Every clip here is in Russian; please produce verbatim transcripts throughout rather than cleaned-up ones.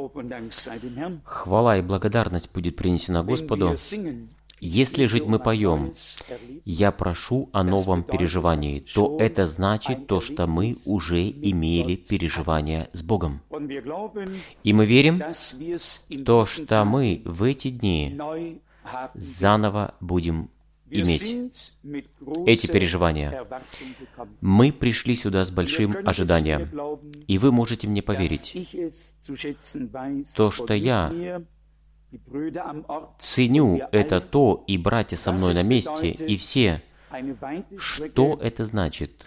Хвала и благодарность будет принесена Господу. Если же мы поем «Я прошу о новом переживании», то это значит то, что мы уже имели переживание с Богом. И мы верим, то, что мы в эти дни заново будем иметь эти переживания. Мы пришли сюда с большим ожиданием, и вы можете мне поверить, то, что я ценю это то, и братья со мной на месте, и все, что это значит?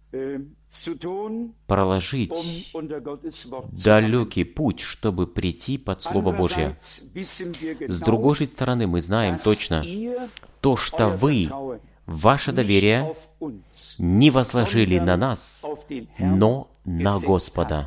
Проложить далекий путь, чтобы прийти под Слово Божье. С другой же стороны, мы знаем точно то, что вы, ваше доверие, не возложили на нас, но на Господа.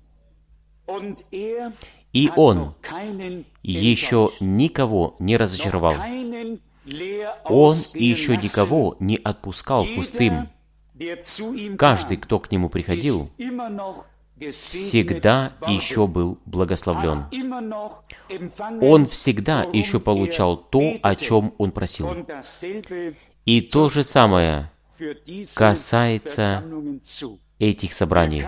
И Он еще никого не разочаровал. Он еще никого не отпускал пустым. Каждый, кто к Нему приходил, всегда еще был благословлен. Он всегда еще получал то, о чем он просил. И то же самое касается этих собраний.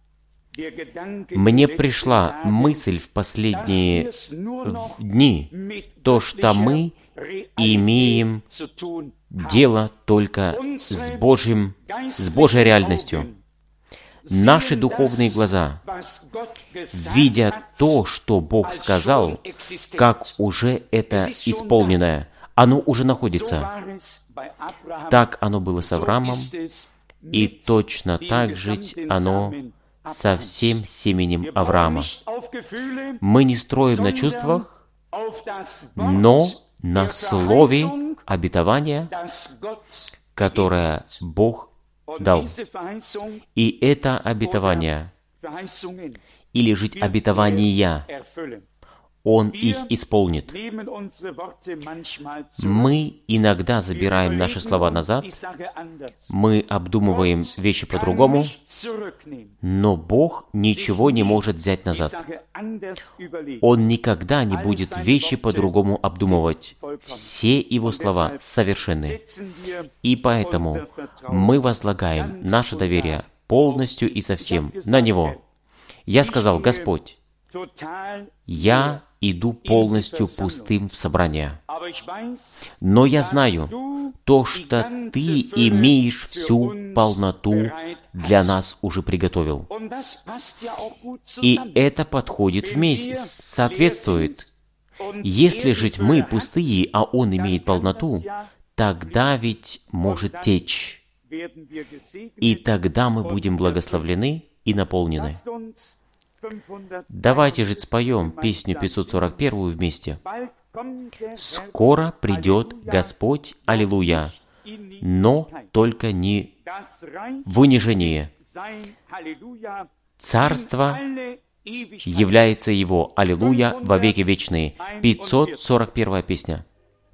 Мне пришла мысль в последние дни, то, что мы имеем дело только с Божьим, с Божьей реальностью. Наши духовные глаза видят то, что Бог сказал, как уже это исполненное. Оно уже находится. Так оно было с Авраамом, и точно так же оно со всем семенем Авраама. Мы не строим на чувствах, но на слове обетования, которое Бог дал. И это обетование, или жить обетования, Он их исполнит. Мы иногда забираем наши слова назад, мы обдумываем вещи по-другому, но Бог ничего не может взять назад. Он никогда не будет вещи по-другому обдумывать. Все Его слова совершенны. И поэтому мы возлагаем наше доверие полностью и совсем на Него. Я сказал: Господь, я иду полностью пустым в собрание. Но я знаю то, что Ты имеешь всю полноту для нас уже приготовил. И это подходит вместе, соответствует. Если же мы пустые, а Он имеет полноту, тогда ведь может течь. И тогда мы будем благословлены и наполнены. Давайте же споем песню пятьсот сорок первую вместе. «Скоро придет Господь, аллилуйя, но только не в унижении. Царство является Его, аллилуйя, во веки вечные». пятьсот сорок первая песня.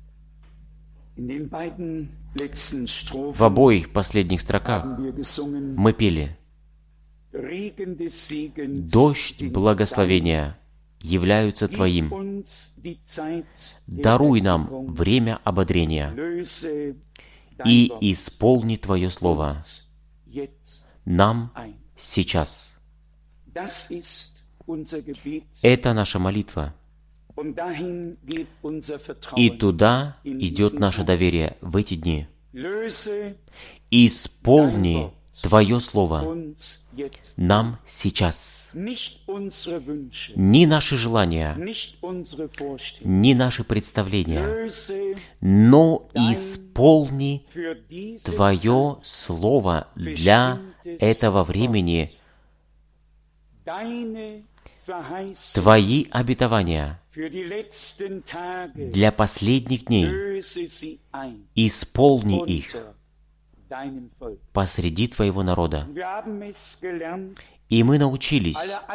В обоих последних строках мы пели: «Дождь благословения являются Твоим. Даруй нам время ободрения и исполни Твое Слово нам сейчас». Это наша молитва. И туда идет наше доверие в эти дни. «Исполни Твое Слово нам сейчас». Ни наши желания, ни наши представления, но исполни Твое Слово для этого времени, Твои обетования для последних дней. Исполни их посреди Твоего народа. И мы научились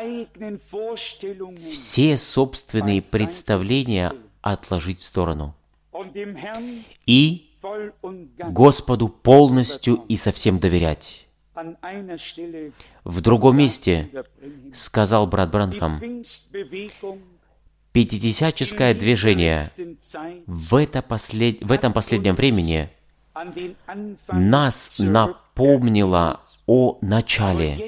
все собственные представления отложить в сторону и Господу полностью и совсем доверять. В другом месте сказал брат Бранхам, пятидесятническое движение в, это послед... в этом последнем времени нас напомнило о начале.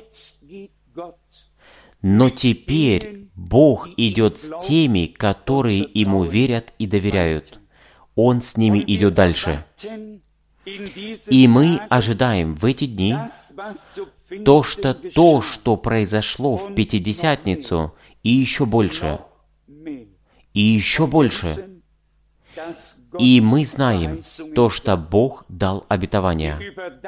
Но теперь Бог идет с теми, которые Ему верят и доверяют. Он с ними идет дальше. И мы ожидаем в эти дни то, что то, что произошло в Пятидесятницу, и еще больше, и еще больше. И мы знаем то, что Бог дал обетования,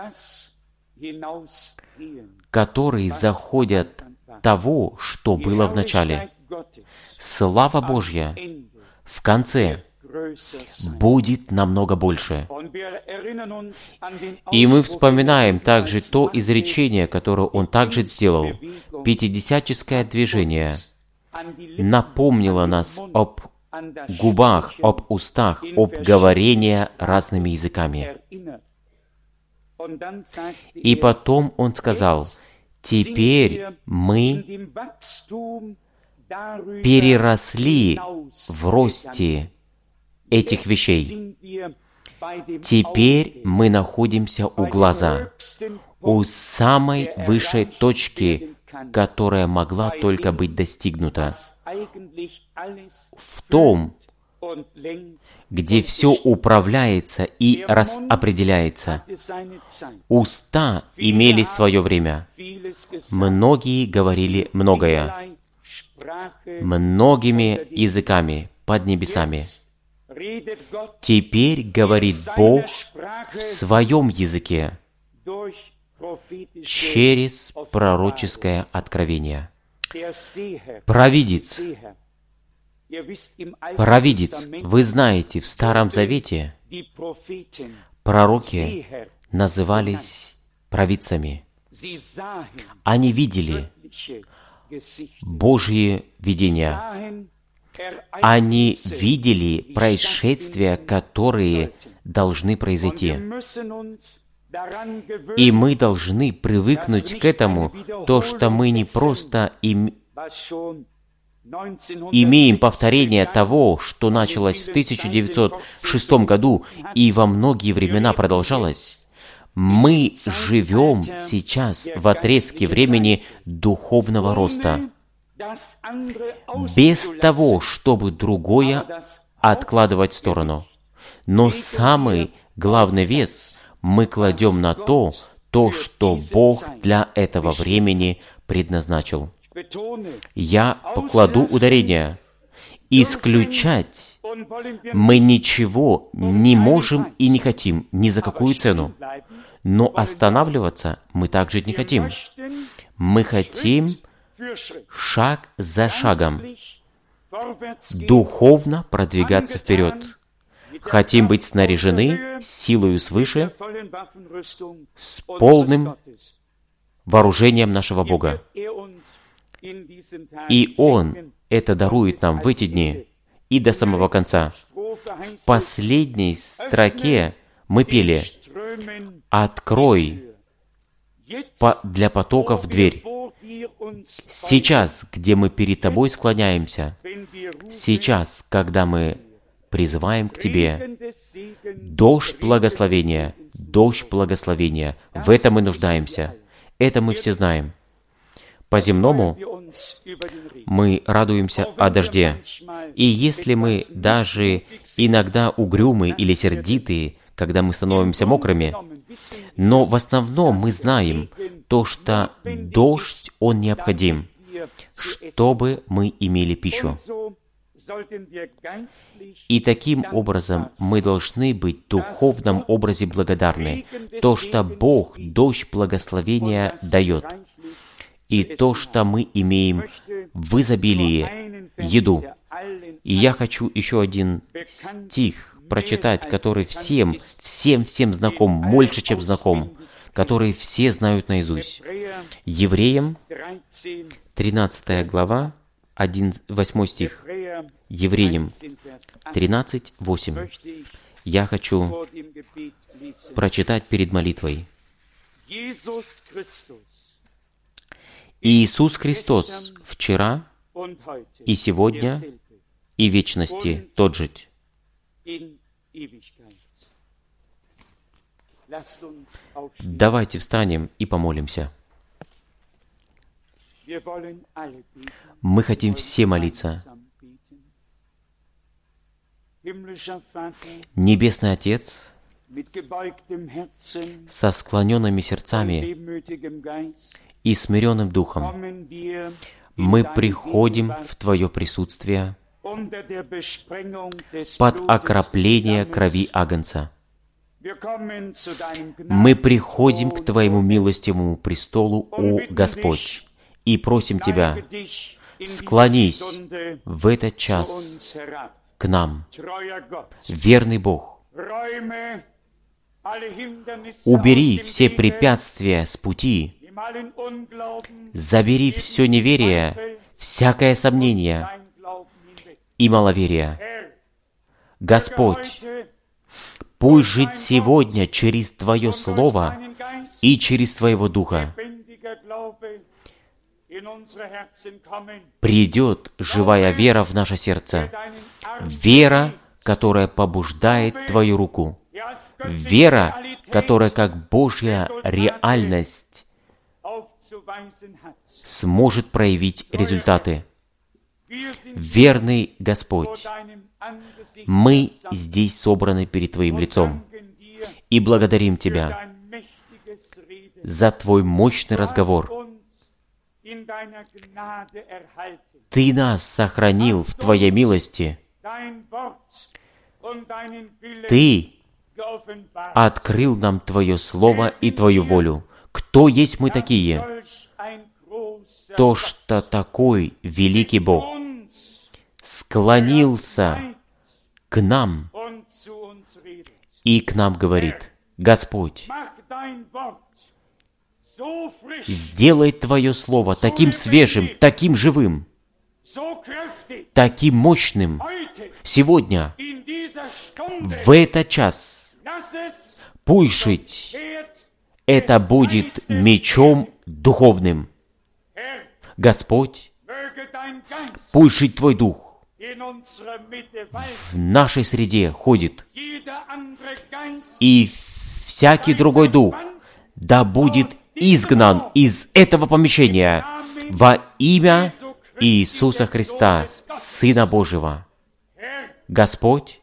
которые заходят того, что было в начале. Слава Божья в конце будет намного больше. И мы вспоминаем также то изречение, которое он также сделал. Пятидесятническое движение напомнило нас об губах, об устах, об говорении разными языками. И потом он сказал, теперь мы переросли в росте этих вещей. Теперь мы находимся у глаза, у самой высшей точки, которая могла только быть достигнута. В том, где все управляется и распределяется. Уста имели свое время. Многие говорили многое. Многими языками под небесами. Теперь говорит Бог в своем языке через пророческое откровение. Провидец. Провидец. Вы знаете, в Старом Завете пророки назывались провидцами. Они видели Божьи видения. Они видели происшествия, которые должны произойти. И мы должны привыкнуть к этому, то, что мы не просто им... имеем повторение того, что началось в тысяча девятьсот шестом году и во многие времена продолжалось. Мы живем сейчас в отрезке времени духовного роста, без того, чтобы другое откладывать в сторону. Но самый главный вес мы кладем на то, то, что Бог для этого времени предназначил. Я покладу ударение. Исключать мы ничего не можем и не хотим ни за какую цену. Но останавливаться мы также не хотим. Мы хотим шаг за шагом духовно продвигаться вперед. Хотим быть снаряжены силою свыше, с полным вооружением нашего Бога. И Он это дарует нам в эти дни и до самого конца. В последней строке мы пели «Открой для потоков дверь». Сейчас, где мы перед Тобой склоняемся, сейчас, когда мы призываем к Тебе, дождь благословения, дождь благословения, в этом мы нуждаемся. Это мы все знаем. По-земному мы радуемся о дожде. И если мы даже иногда угрюмы или сердитые, когда мы становимся мокрыми, но в основном мы знаем то, что дождь, он необходим, чтобы мы имели пищу. И таким образом мы должны быть в духовном образе благодарны. То, что Бог дождь благословения дает, и то, что мы имеем в изобилии еду. И я хочу еще один стих прочитать, который всем, всем, всем знаком, больше, чем знаком, который все знают наизусть. Евреям, тринадцатая глава, восьмой стих. Евреям тринадцать, восемь. Я хочу прочитать перед молитвой. Иисус Христос вчера и сегодня и в вечности тот же. Давайте встанем и помолимся. Мы хотим все молиться. Небесный Отец, со склоненными сердцами и смиренным духом, мы приходим в Твое присутствие под окропление крови Агнца. Мы приходим к Твоему милостивому престолу, о Господь, и просим Тебя, склонись в этот час к нам, верный Бог. Убери все препятствия с пути, забери все неверие, всякое сомнение и маловерие. Господь, пусть жить сегодня через Твое Слово и через Твоего Духа придет живая вера в наше сердце, вера, которая побуждает Твою руку, вера, которая как Божья реальность сможет проявить результаты. Верный Господь, мы здесь собраны перед Твоим лицом и благодарим Тебя за Твой мощный разговор. Ты нас сохранил в Твоей милости. Ты открыл нам Твое Слово и Твою волю. Кто есть мы такие? То, что такой великий Бог склонился к нам и к нам говорит: Господь, сделай Твое Слово таким свежим, таким живым, таким мощным сегодня, в этот час. Пусть жить это будет мечом духовным. Господь, пусть жить Твой Дух в нашей среде ходит, и всякий другой дух да будет изгнан из этого помещения во имя Иисуса Христа, Сына Божьего. Господь,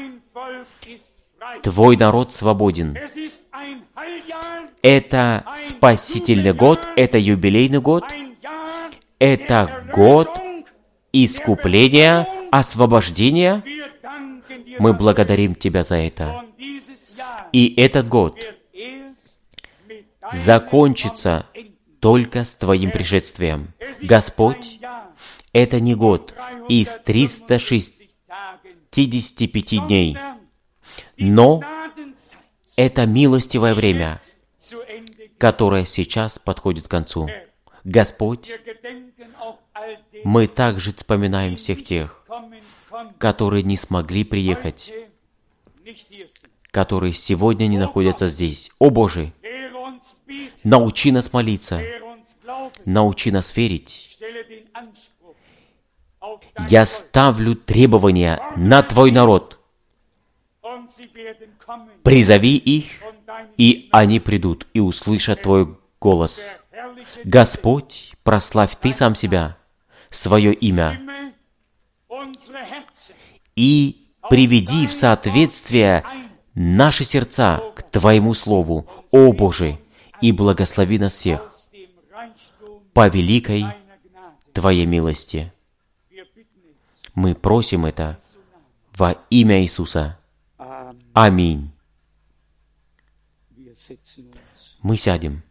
Твой народ свободен. Это спасительный год, это юбилейный год, это год искупления, освобождения. Мы благодарим Тебя за это. И этот год закончится только с Твоим пришествием. Господь, это не год из триста шестидесяти пяти дней, но это милостивое время, которое сейчас подходит к концу. Господь, мы также вспоминаем всех тех, которые не смогли приехать, которые сегодня не находятся здесь. О Боже, научи нас молиться, научи нас верить. Я ставлю требования на Твой народ. Призови их, и они придут и услышат Твой голос. Господь, прославь Ты сам себя, свое имя, и приведи в соответствие наши сердца к Твоему Слову, о Боже, и благослови нас всех по великой Твоей милости. Мы просим это во имя Иисуса. Аминь. Мы сядем.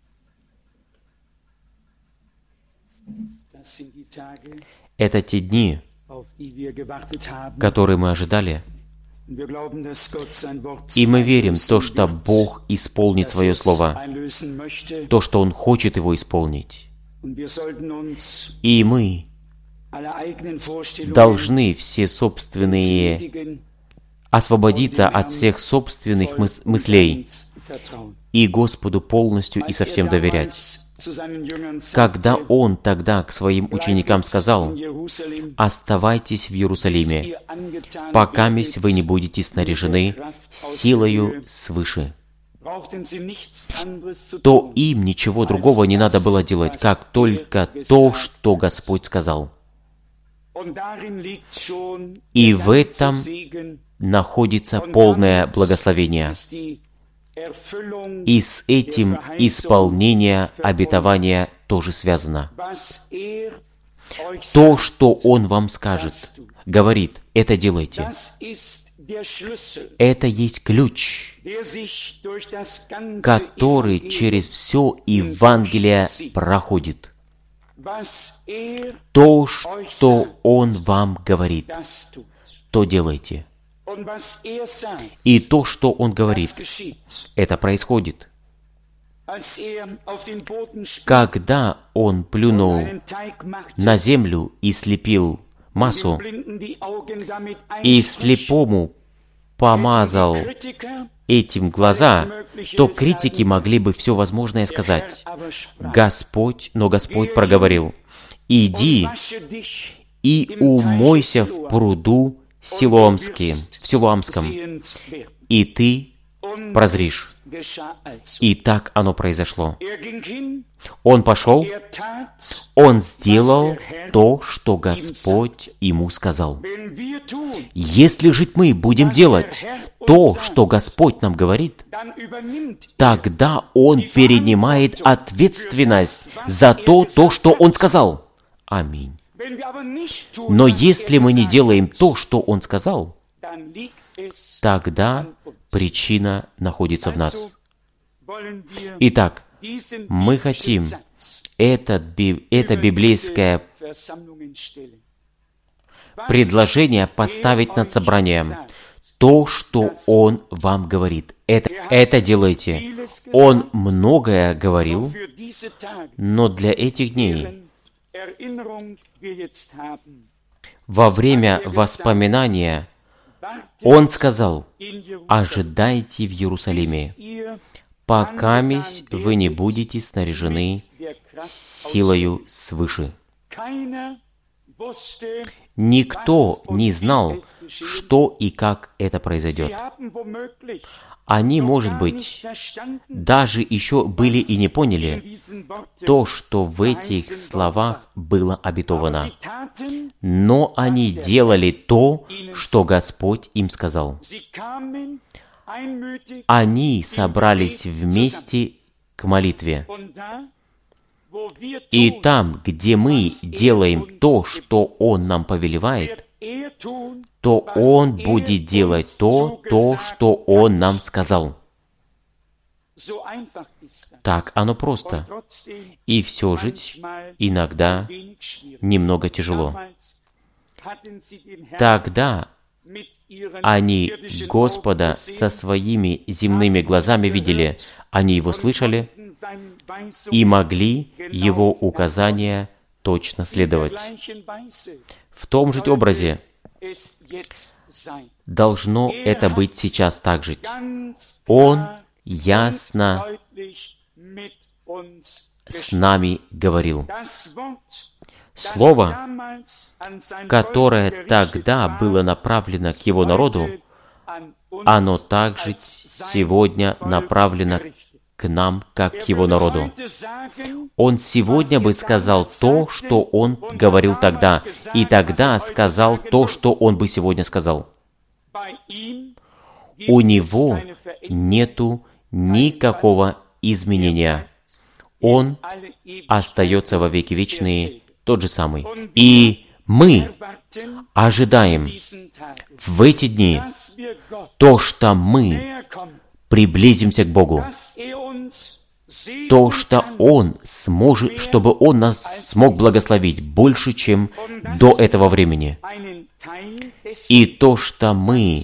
Это те дни, которые мы ожидали, и мы верим в то, что Бог исполнит Свое Слово, то, что Он хочет его исполнить. И мы должны все собственные освободиться от всех собственных мыс- мыслей и Господу полностью и совсем доверять. Когда Он тогда к Своим ученикам сказал: «Оставайтесь в Иерусалиме, покаместь вы не будете снаряжены силою свыше», то им ничего другого не надо было делать, как только то, что Господь сказал. И в этом находится полное благословение. И с этим исполнение обетования тоже связано. То, что Он вам скажет, говорит, это делайте. Это есть ключ, который через все Евангелие проходит. То, что Он вам говорит, то делайте. И то, что Он говорит, это происходит. Когда Он плюнул на землю и слепил массу, и слепому помазал этим глаза, то критики могли бы все возможное сказать. Господь, но Господь проговорил: «Иди и умойся в пруду Силоамским, в Силоамском, и ты прозришь». И так оно произошло. Он пошел, он сделал то, что Господь ему сказал. Если же мы будем делать то, что Господь нам говорит, тогда Он перенимает ответственность за то, то, что Он сказал. Аминь. Но если мы не делаем то, что Он сказал, тогда причина находится в нас. Итак, мы хотим это, это библейское предложение поставить над собранием. То, что Он вам говорит, это, это делайте. Он многое говорил, но для этих дней, во время воспоминания, Он сказал: «Ожидайте в Иерусалиме, покаместь вы не будете снаряжены силою свыше». Никто не знал, что и как это произойдет. Они, может быть, даже еще были и не поняли то, что в этих словах было обетовано. Но они делали то, что Господь им сказал. Они собрались вместе к молитве. И там, где мы делаем то, что Он нам повелевает, то Он будет делать то, то, что Он нам сказал. Так оно просто. И все же иногда немного тяжело. Тогда они Господа со своими земными глазами видели, они Его слышали и могли Его указания точно следовать. В том же образе должно это быть сейчас также. Он ясно с нами говорил. Слово, которое тогда было направлено к Его народу, оно также сегодня направлено к нам, как к Его народу. Он сегодня бы сказал то, что Он говорил тогда, и тогда сказал то, что Он бы сегодня сказал. У Него нету никакого изменения. Он остается во веки вечные тот же самый. И мы ожидаем в эти дни то, что мы приблизимся к Богу, то, что Он сможет, чтобы Он нас смог благословить больше, чем до этого времени. И то, что мы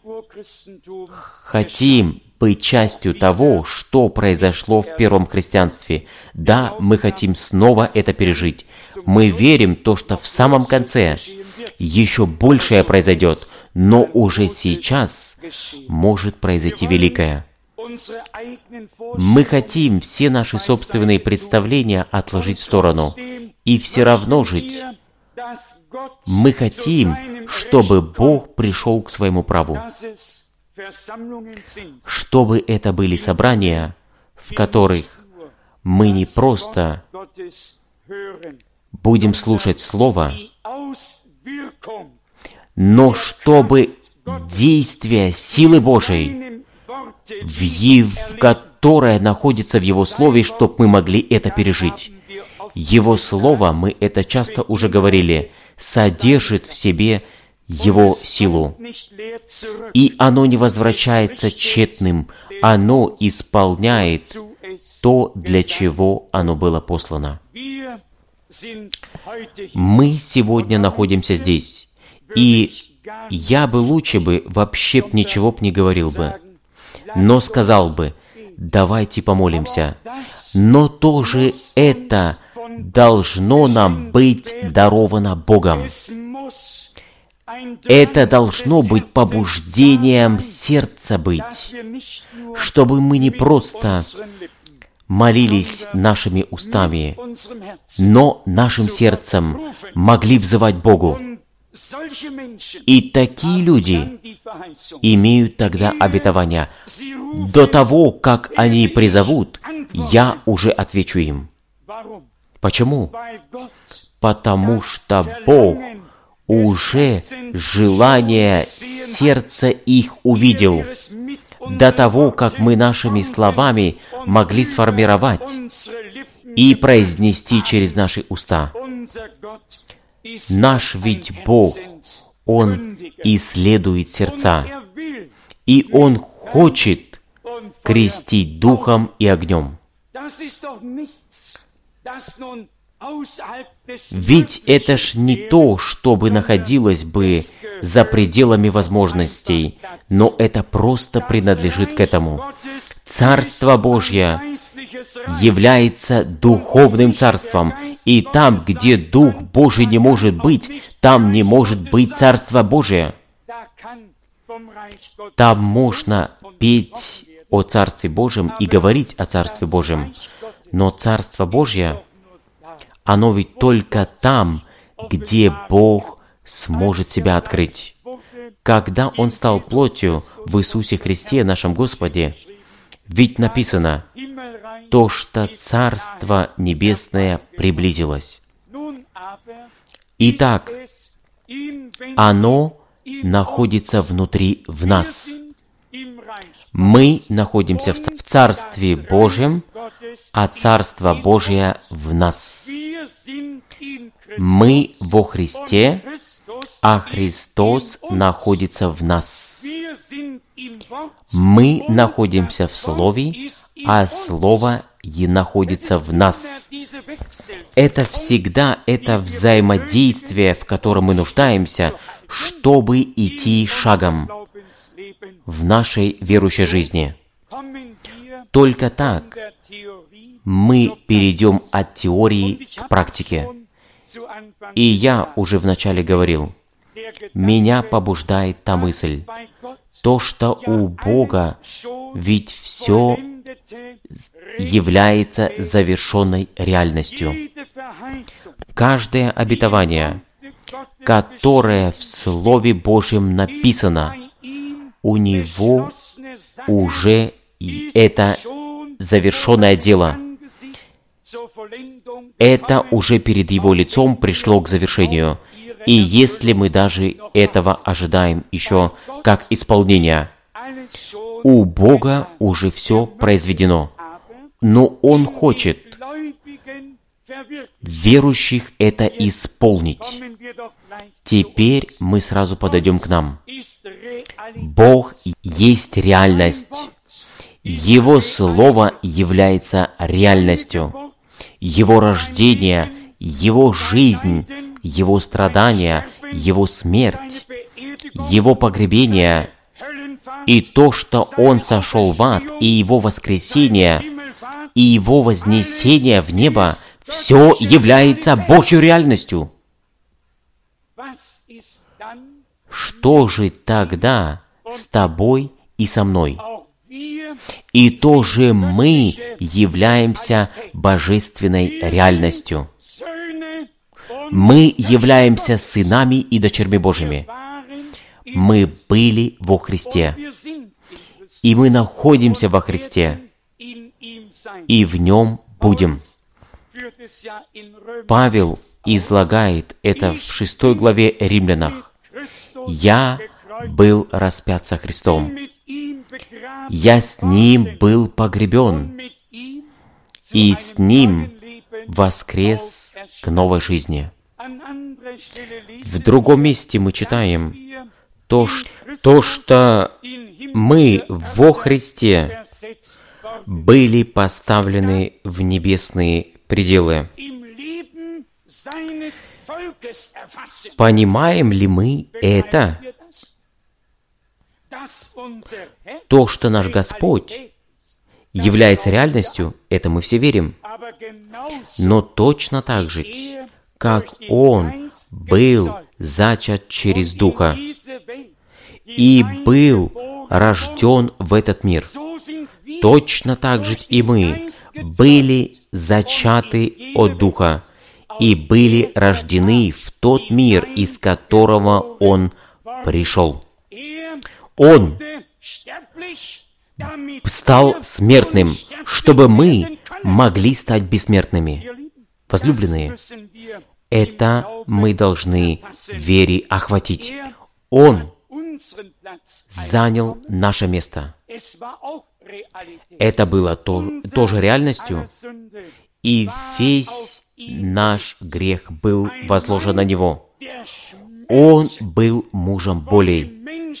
хотим быть частью того, что произошло в первом христианстве. Да, мы хотим снова это пережить. Мы верим в то, что в самом конце еще большее произойдет, но уже сейчас может произойти великое. Мы хотим все наши собственные представления отложить в сторону и все равно жить. Мы хотим, чтобы Бог пришел к своему праву, чтобы это были собрания, в которых мы не просто будем слушать Слово, но чтобы действие силы Божией, в Ев... которое находится в Его Слове, чтобы мы могли это пережить. Его Слово, мы это часто уже говорили, содержит в себе Его силу. И оно не возвращается тщетным, оно исполняет то, для чего оно было послано. Мы сегодня находимся здесь, и я бы лучше бы вообще ничего б не говорил бы, но сказал бы, давайте помолимся. Но тоже это должно нам быть даровано Богом. Это должно быть побуждением сердца быть, чтобы мы не просто молились нашими устами, но нашим сердцем могли взывать Богу. И такие люди имеют тогда обетование. До того, как они призовут, я уже отвечу им. Почему? Потому что Бог уже желание сердца их увидел, до того, как мы нашими словами могли сформировать и произнести через наши уста. Наш ведь Бог, Он исследует сердца, и Он хочет крестить духом и огнем. Ведь это ж не то, что бы находилось бы за пределами возможностей, но это просто принадлежит к этому. Царство Божье является духовным царством, и там, где Дух Божий не может быть, там не может быть Царство Божие. Там можно петь о Царстве Божьем и говорить о Царстве Божьем, но Царство Божье, оно ведь только там, где Бог сможет себя открыть. Когда Он стал плотью в Иисусе Христе, нашем Господе, ведь написано, то, что Царство Небесное приблизилось. Итак, оно находится внутри в нас. Мы находимся в Царстве Божьем, а Царство Божие в нас. Мы во Христе, а Христос находится в нас. Мы находимся в Слове, а Слово и находится в нас. Это всегда это взаимодействие, в котором мы нуждаемся, чтобы идти шагом в нашей верующей жизни. Только так мы перейдем от теории к практике. И я уже вначале говорил, меня побуждает та мысль, то, что у Бога ведь все является завершенной реальностью. Каждое обетование, которое в Слове Божьем написано, у Него уже это завершенное дело. Это уже перед Его лицом пришло к завершению. И если мы даже этого ожидаем еще как исполнение, у Бога уже все произведено. Но Он хочет верующих это исполнить. Теперь мы сразу подойдем к нам. Бог есть реальность. Его Слово является реальностью. Его рождение, Его жизнь, Его страдания, Его смерть, Его погребение и то, что Он сошел в ад, и Его воскресение, и Его вознесение в небо, все является Божьей реальностью. Что же тогда с тобой и со мной? И тоже мы являемся божественной реальностью. Мы являемся сынами и дочерьми Божьими. Мы были во Христе. И мы находимся во Христе. И в Нем будем. Павел излагает это в шестой главе Римлянах. «Я был распят со Христом. Я с Ним был погребен, и с Ним воскрес к новой жизни». В другом месте мы читаем то, то что мы во Христе были поставлены в небесные пределы. Понимаем ли мы это? То, что наш Господь является реальностью, это мы все верим. Но точно так же, как Он был зачат через Духа и был рожден в этот мир, точно так же и мы были зачаты от Духа и были рождены в тот мир, из которого Он пришел. Он стал смертным, чтобы мы могли стать бессмертными. Возлюбленные, это мы должны вере охватить. Он занял наше место. Это было то, тоже реальностью, и весь наш грех был возложен на Него. Он был мужем болей,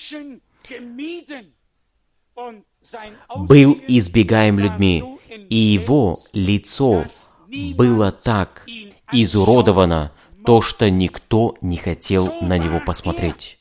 был избегаем людьми, и Его лицо было так изуродовано, то, что никто не хотел на Него посмотреть.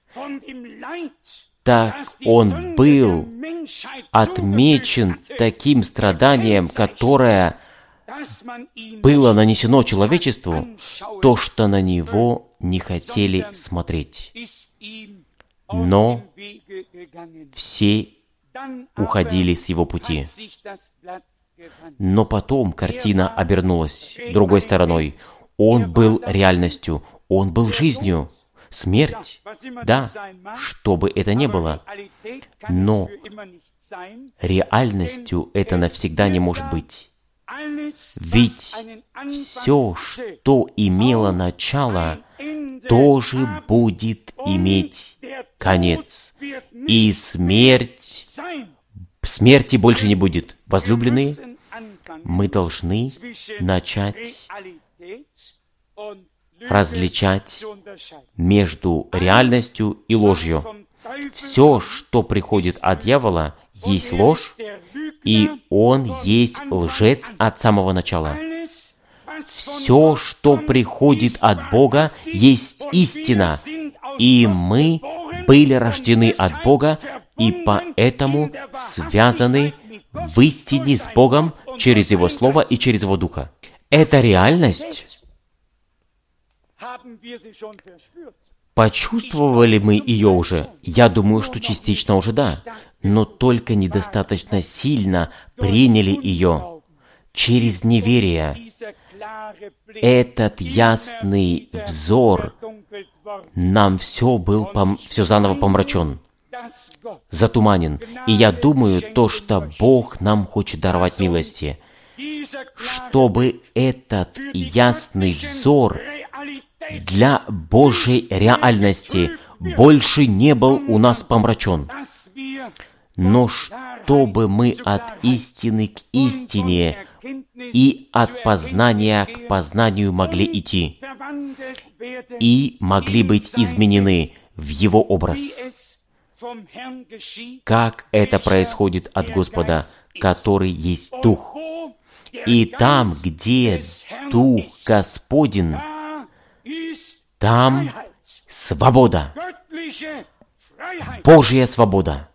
Так Он был отмечен таким страданием, которое было нанесено человечеству, то, что на Него не хотели смотреть. Но все уходили с Его пути. Но потом картина обернулась другой стороной. Он был реальностью, Он был жизнью. Смерть, да, что бы это ни было, но реальностью это навсегда не может быть. Ведь все, что имело начало, тоже будет иметь конец. И смерть, смерти больше не будет. Возлюбленные, мы должны начать различать между реальностью и ложью. Все, что приходит от дьявола, есть ложь, и он есть лжец от самого начала. Все, что приходит от Бога, есть истина, и мы были рождены от Бога, и поэтому связаны в истине с Богом через Его Слово и через Его Духа. Эта реальность. Почувствовали мы ее уже? Я думаю, что частично уже да, но только недостаточно сильно приняли ее. Через неверие этот ясный взор нам все был пом- все заново помрачен, затуманен. И я думаю, то, что Бог нам хочет даровать милости, чтобы этот ясный взор для Божьей реальности больше не был у нас помрачен, но чтобы мы от истины к истине и от познания к познанию могли идти и могли быть изменены в Его образ. Как это происходит от Господа, который есть Дух. И там, где Дух Господень, там свобода, Божья свобода.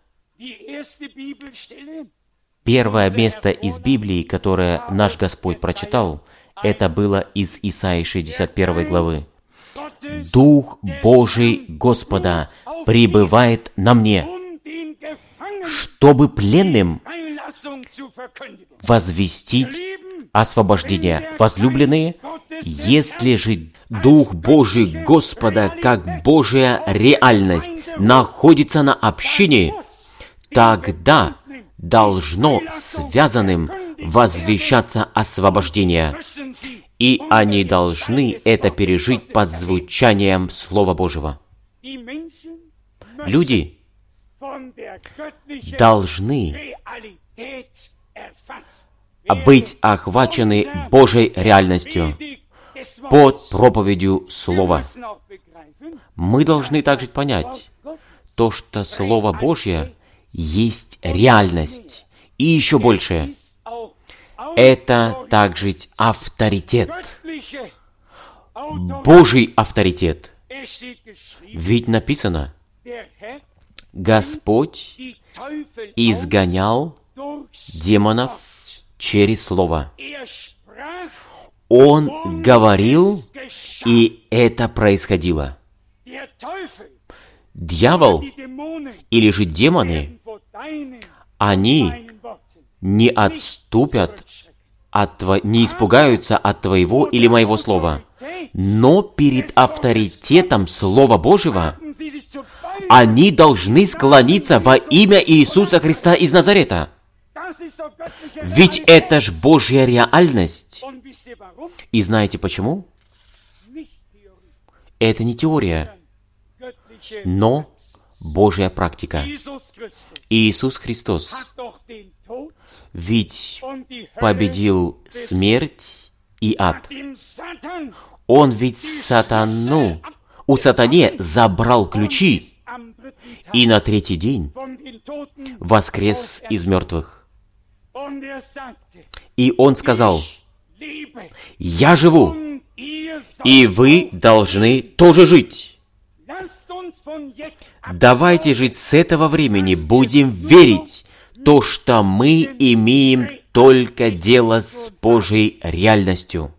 Первое место из Библии, которое наш Господь прочитал, это было из Исаии шестьдесят первой главы. «Дух Божий Господа пребывает на мне, чтобы пленным возвестить освобождение. Возлюбленные, если же Дух Божий Господа, как Божья реальность, находится на общине, тогда должно связанным возвещаться освобождение, и они должны это пережить под звучанием Слова Божьего. Люди должны быть охвачены Божьей реальностью под проповедью Слова. Мы должны также понять то, что Слово Божье есть реальность. И еще больше, это также авторитет. Божий авторитет. Ведь написано, Господь изгонял демонов через Слово. Он говорил, и это происходило. Дьявол или же демоны, они не отступят, от тво... не испугаются от твоего или моего слова. Но перед авторитетом Слова Божьего они должны склониться во имя Иисуса Христа из Назарета. Ведь это ж Божья реальность. И знаете почему? Это не теория, но Божья практика. Иисус Христос ведь победил смерть и ад. Он ведь сатану, у сатане забрал ключи, и на третий день воскрес из мертвых. И Он сказал, «Я живу, и вы должны тоже жить». Давайте жить с этого времени, будем верить, то, что мы имеем только дело с Божьей реальностью.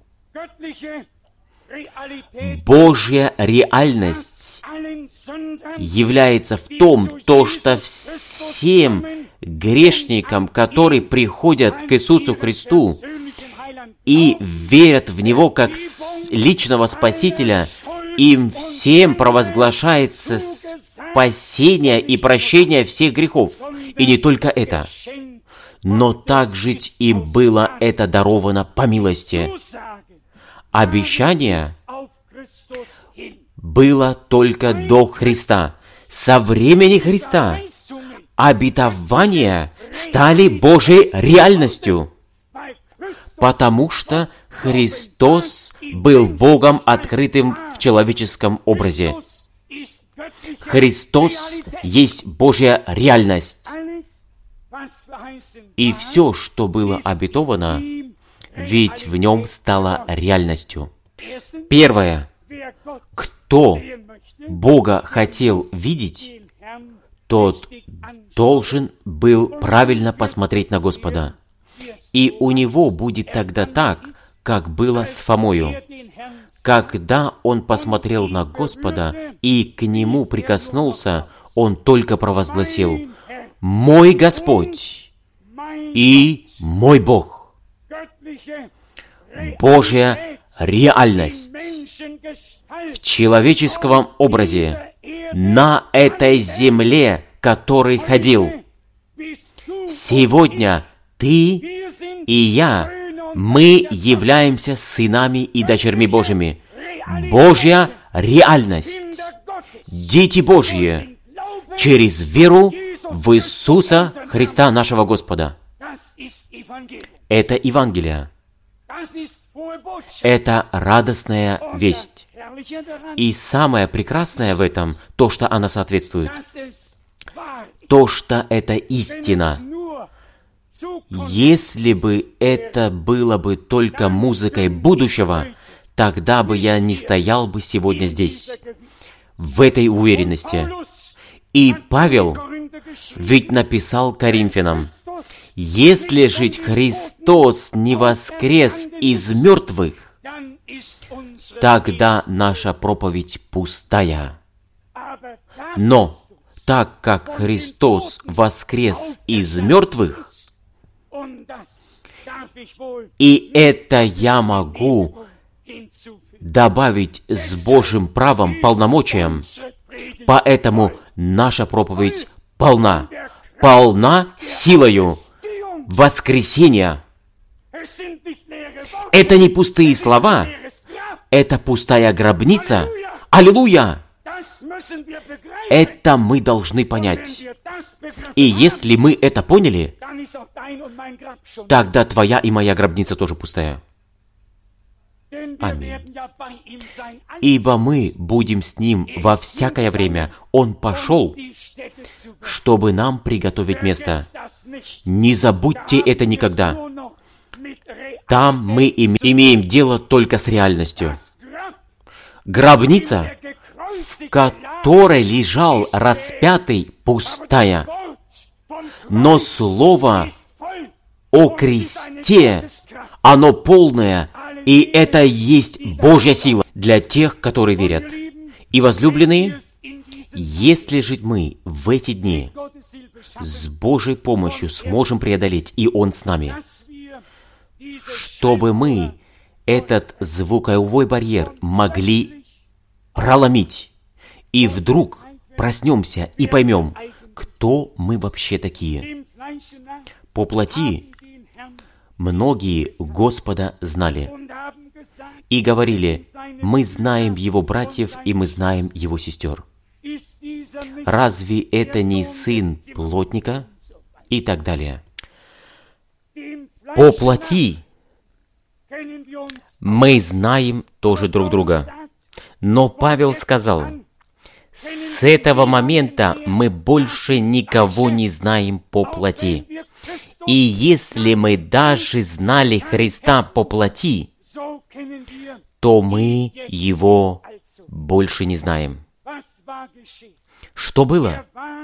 Божья реальность является в том, то, что всем грешникам, которые приходят к Иисусу Христу и верят в Него как личного Спасителя, им всем провозглашается спасение и прощение всех грехов. И не только это, но также им было это даровано по милости. Обещание было только до Христа. Со времени Христа обетования стали Божьей реальностью, потому что Христос был Богом, открытым в человеческом образе. Христос есть Божья реальность. И все, что было обетовано, ведь в нем стало реальностью. Первое, кто Бога хотел видеть, тот должен был правильно посмотреть на Господа. И у него будет тогда так, как было с Фомою. Когда он посмотрел на Господа и к Нему прикоснулся, он только провозгласил: «Мой Господь и мой Бог». Божья реальность в человеческом образе на этой земле, который ходил. Сегодня ты и я, мы являемся сынами и дочерьми Божьими. Божья реальность. Дети Божьи через веру в Иисуса Христа нашего Господа. Это Евангелие. Это радостная весть. И самое прекрасное в этом, то, что она соответствует. То, что это истина. Если бы это было бы только музыкой будущего, тогда бы я не стоял бы сегодня здесь, в этой уверенности. И Павел ведь написал Коринфянам: «Если же Христос не воскрес из мертвых, тогда наша проповедь пустая. Но так как Христос воскрес из мертвых, и это я могу добавить с Божьим правом, полномочием, поэтому наша проповедь полна, полна силою воскресения. Это не пустые слова, это пустая гробница. Аллилуйя! Это мы должны понять. И если мы это поняли, тогда твоя и моя гробница тоже пустая. Аминь. Ибо мы будем с Ним во всякое время. Он пошел, чтобы нам приготовить место. Не забудьте это никогда. Там мы имеем дело только с реальностью. Гробница, в которой лежал распятый, пустая. Но слово о кресте, оно полное, и это есть Божья сила для тех, которые верят. И, возлюбленные, если же мы в эти дни с Божьей помощью сможем преодолеть, и Он с нами, чтобы мы этот звуковой барьер могли проломить, и вдруг проснемся и поймем, кто мы вообще такие. По плоти многие Господа знали и говорили: мы знаем Его братьев, и мы знаем Его сестер. Разве это не сын плотника? И так далее. По плоти мы знаем тоже друг друга. Но Павел сказал: с этого момента мы больше никого не знаем по плоти. И если мы даже знали Христа по плоти, то мы Его больше не знаем. Что было?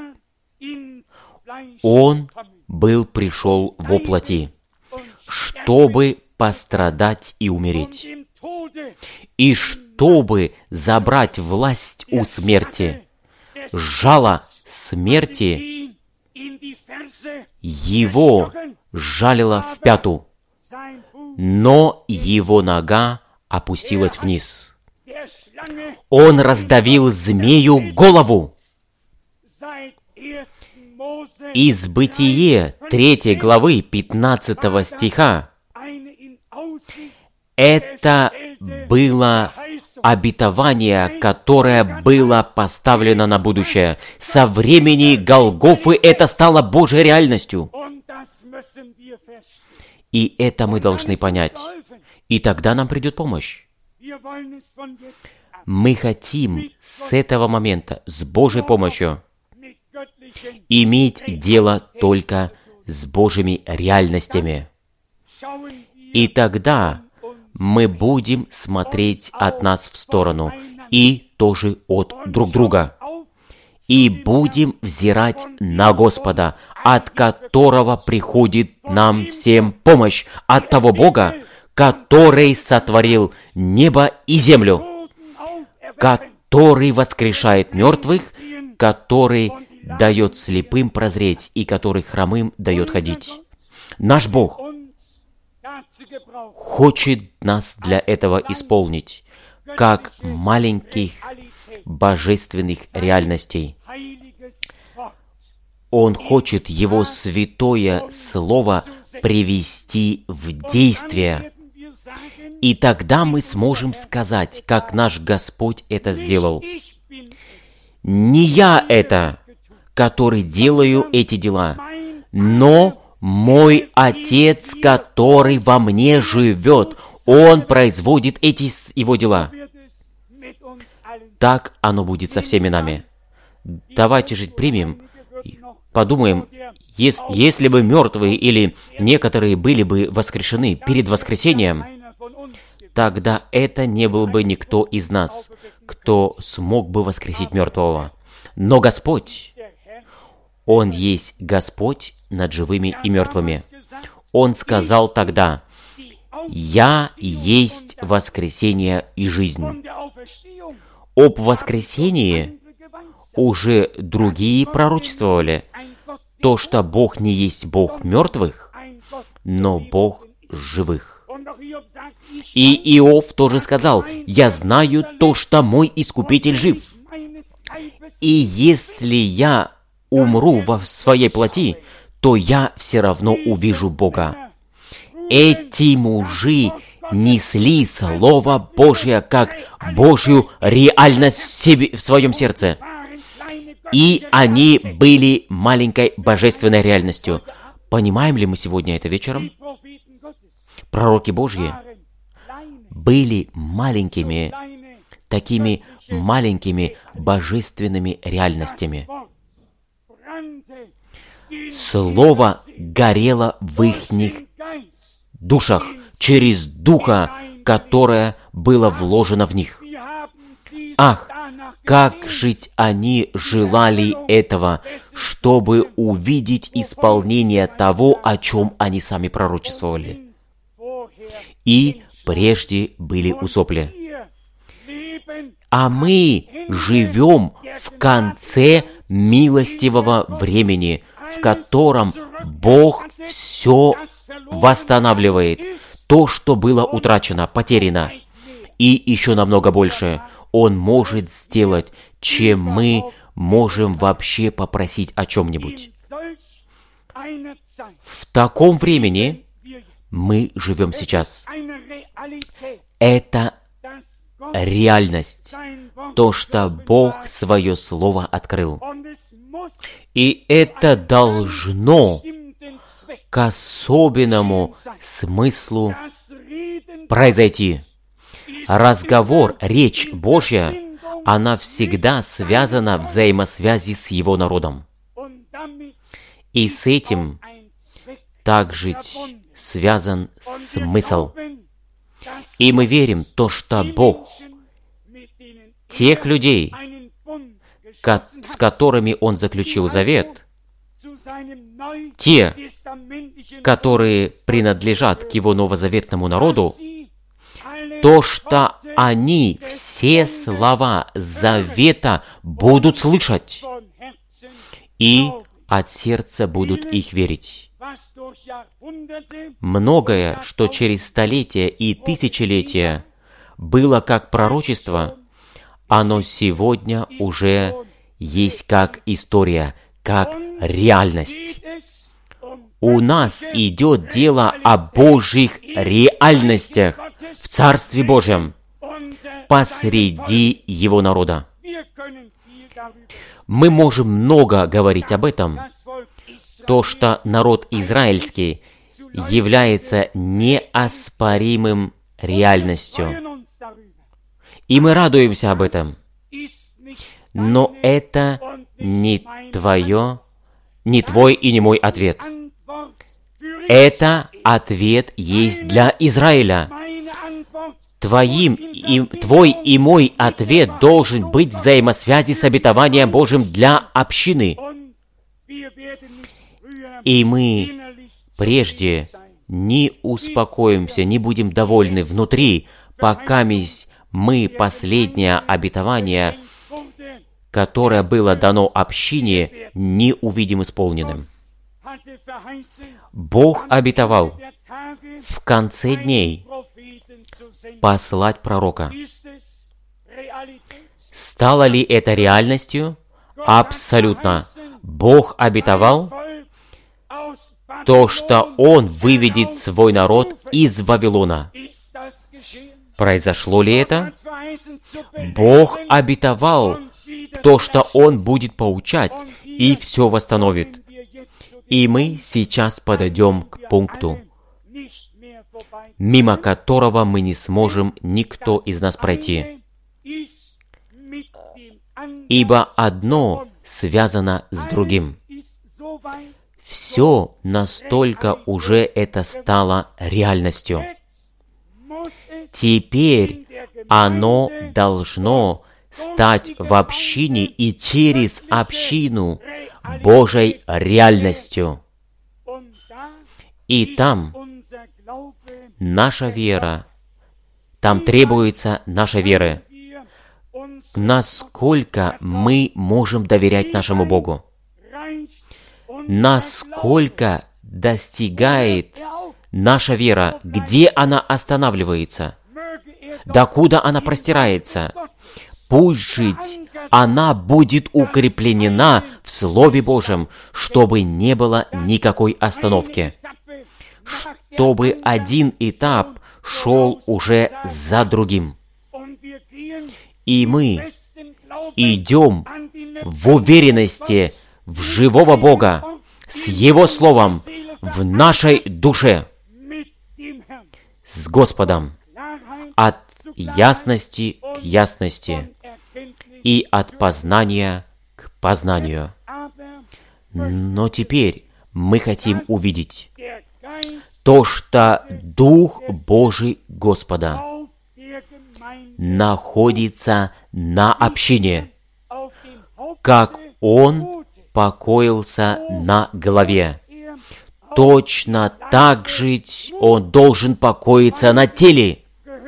Он был пришел во плоти, чтобы пострадать и умереть, и чтобы забрать власть у смерти. Жало смерти его жалило в пяту, но его нога опустилась вниз. Он раздавил змею голову. Из Бытие третьей главы пятнадцатого стиха это было обетование, которое было поставлено на будущее. Со времени Голгофы это стало Божьей реальностью. И это мы должны понять. И тогда нам придет помощь. Мы хотим с этого момента, с Божьей помощью, иметь дело только с Божьими реальностями. И тогда мы будем смотреть от нас в сторону и тоже от друг друга. И будем взирать на Господа, от которого приходит нам всем помощь, от того Бога, который сотворил небо и землю, который воскрешает мертвых, который дает слепым прозреть и который хромым дает ходить. Наш Бог хочет нас для этого исполнить, как маленьких божественных реальностей. Он хочет Его святое Слово привести в действие. И тогда мы сможем сказать, как наш Господь это сделал. Не я это, который делаю эти дела, но мой Отец, который во мне живет, Он производит эти Его дела. Так оно будет со всеми нами. Давайте же примем, подумаем, если, если бы мертвые или некоторые были бы воскрешены перед воскресением, тогда это не был бы никто из нас, кто смог бы воскресить мертвого. Но Господь, Он есть Господь над живыми и мертвыми. Он сказал тогда: «Я есть воскресение и жизнь». Об воскресении уже другие пророчествовали, то, что Бог не есть Бог мертвых, но Бог живых. И Иов тоже сказал: «Я знаю то, что мой Искупитель жив. И если я умру во своей плоти, то я все равно увижу Бога». Эти мужи несли Слово Божье как Божью реальность в себе, в своем сердце. И они были маленькой божественной реальностью. Понимаем ли мы сегодня это вечером? Пророки Божьи были маленькими, такими маленькими божественными реальностями. Слово горело в ихних душах через Духа, которое было вложено в них. Ах, как жить они желали этого, чтобы увидеть исполнение того, о чем они сами пророчествовали. И прежде были усопли. А мы живем в конце милостивого времени, в котором Бог все восстанавливает. То, что было утрачено, потеряно. И еще намного больше. Он может сделать, чем мы можем вообще попросить о чем-нибудь. В таком времени мы живем сейчас. Это реальность. То, что Бог свое Слово открыл. И это должно к особенному смыслу произойти. Разговор, речь Божья, она всегда связана в взаимосвязи с Его народом. И с этим также связан смысл. И мы верим в то, что Бог тех людей, с которыми Он заключил завет, те, которые принадлежат к Его новозаветному народу, то, что они все слова завета будут слышать и от сердца будут их верить. Многое, что через столетия и тысячелетия было как пророчество, оно сегодня уже есть как история, как реальность. У нас идет дело о Божьих реальностях в Царстве Божьем посреди Его народа. Мы можем много говорить об этом, то, что народ израильский является неоспоримым реальностью. И мы радуемся об этом. Но это не твое, не твой и не мой ответ. Это ответ есть для Израиля. Твоим и, твой и мой ответ должен быть в взаимосвязи с обетованием Божьим для общины. И мы прежде не успокоимся, не будем довольны внутри, пока мы последнее обетование, которое было дано общине, не увидим исполненным. Бог обетовал в конце дней послать пророка. Стало ли это реальностью? Абсолютно. Бог обетовал то, что Он выведет свой народ из Вавилона. Произошло ли это? Бог обетовал то, что Он будет поучать и все восстановит. И мы сейчас подойдем к пункту, мимо которого мы не сможем никто из нас пройти. Ибо одно связано с другим. Все настолько уже это стало реальностью. Теперь оно должно стать в общине и через общину Божьей реальностью. И там наша вера, там требуется наша вера. насколько мы можем доверять нашему Богу, насколько достигает наша вера, где она останавливается, докуда она простирается. Пусть жить она будет укреплена в Слове Божьем, чтобы не было никакой остановки, чтобы один этап шел уже за другим. И мы идем в уверенности в живого Бога, с Его Словом, в нашей душе, с Господом, от ясности к ясности и от познания к познанию. Но теперь мы хотим увидеть то, что Дух Божий Господа находится на общине, как Он покоился на голове. Точно так же Он должен покоиться на теле.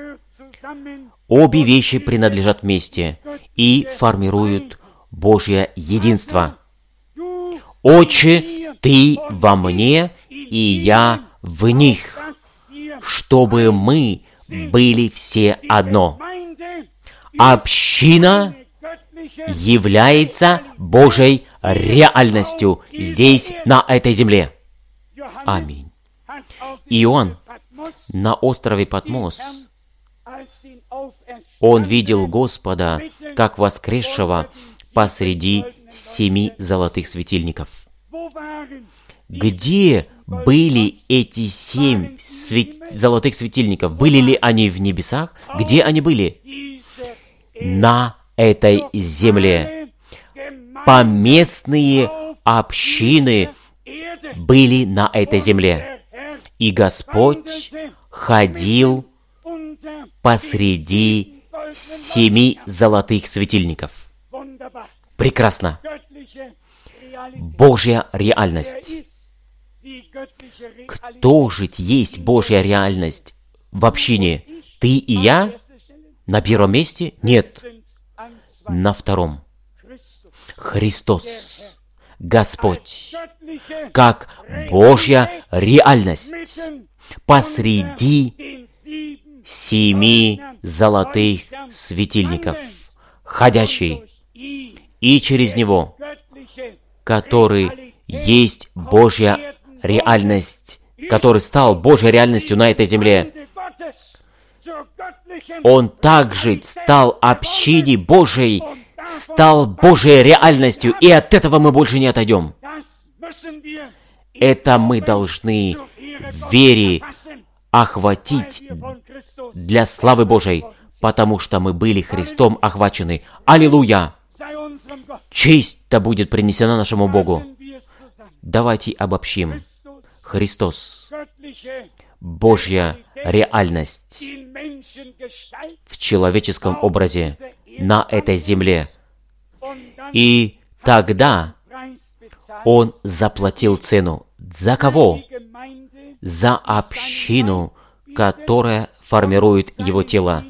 Обе вещи принадлежат вместе и формируют Божье единство. «Отче, Ты во мне, и я в них, чтобы мы были все одно». Община является Божьей реальностью здесь, на этой земле. Аминь. Иоанн на острове Патмос, он видел Господа как воскресшего посреди семи золотых светильников. Где были эти семь свет... золотых светильников? Были ли они в небесах? Где они были? На этой земле. Поместные общины были на этой земле. И Господь ходил посреди семи золотых светильников. Прекрасно. Божья реальность. Кто же есть Божья реальность в общине? Ты и я? На первом месте? Нет. На втором. Христос, Господь, как Божья реальность посреди семи золотых светильников, ходящий, и через Него, который есть Божья реальность, который стал Божьей реальностью на этой земле. Он также стал общиной Божией, стал Божьей реальностью, и от этого мы больше не отойдем. Это мы должны в вере охватить для славы Божией, потому что мы были Христом охвачены. Аллилуйя! Честь-то будет принесена нашему Богу. Давайте обобщим. Христос, Божья реальность в человеческом образе на этой земле. И тогда Он заплатил цену. За кого? За общину, которая формирует Его тело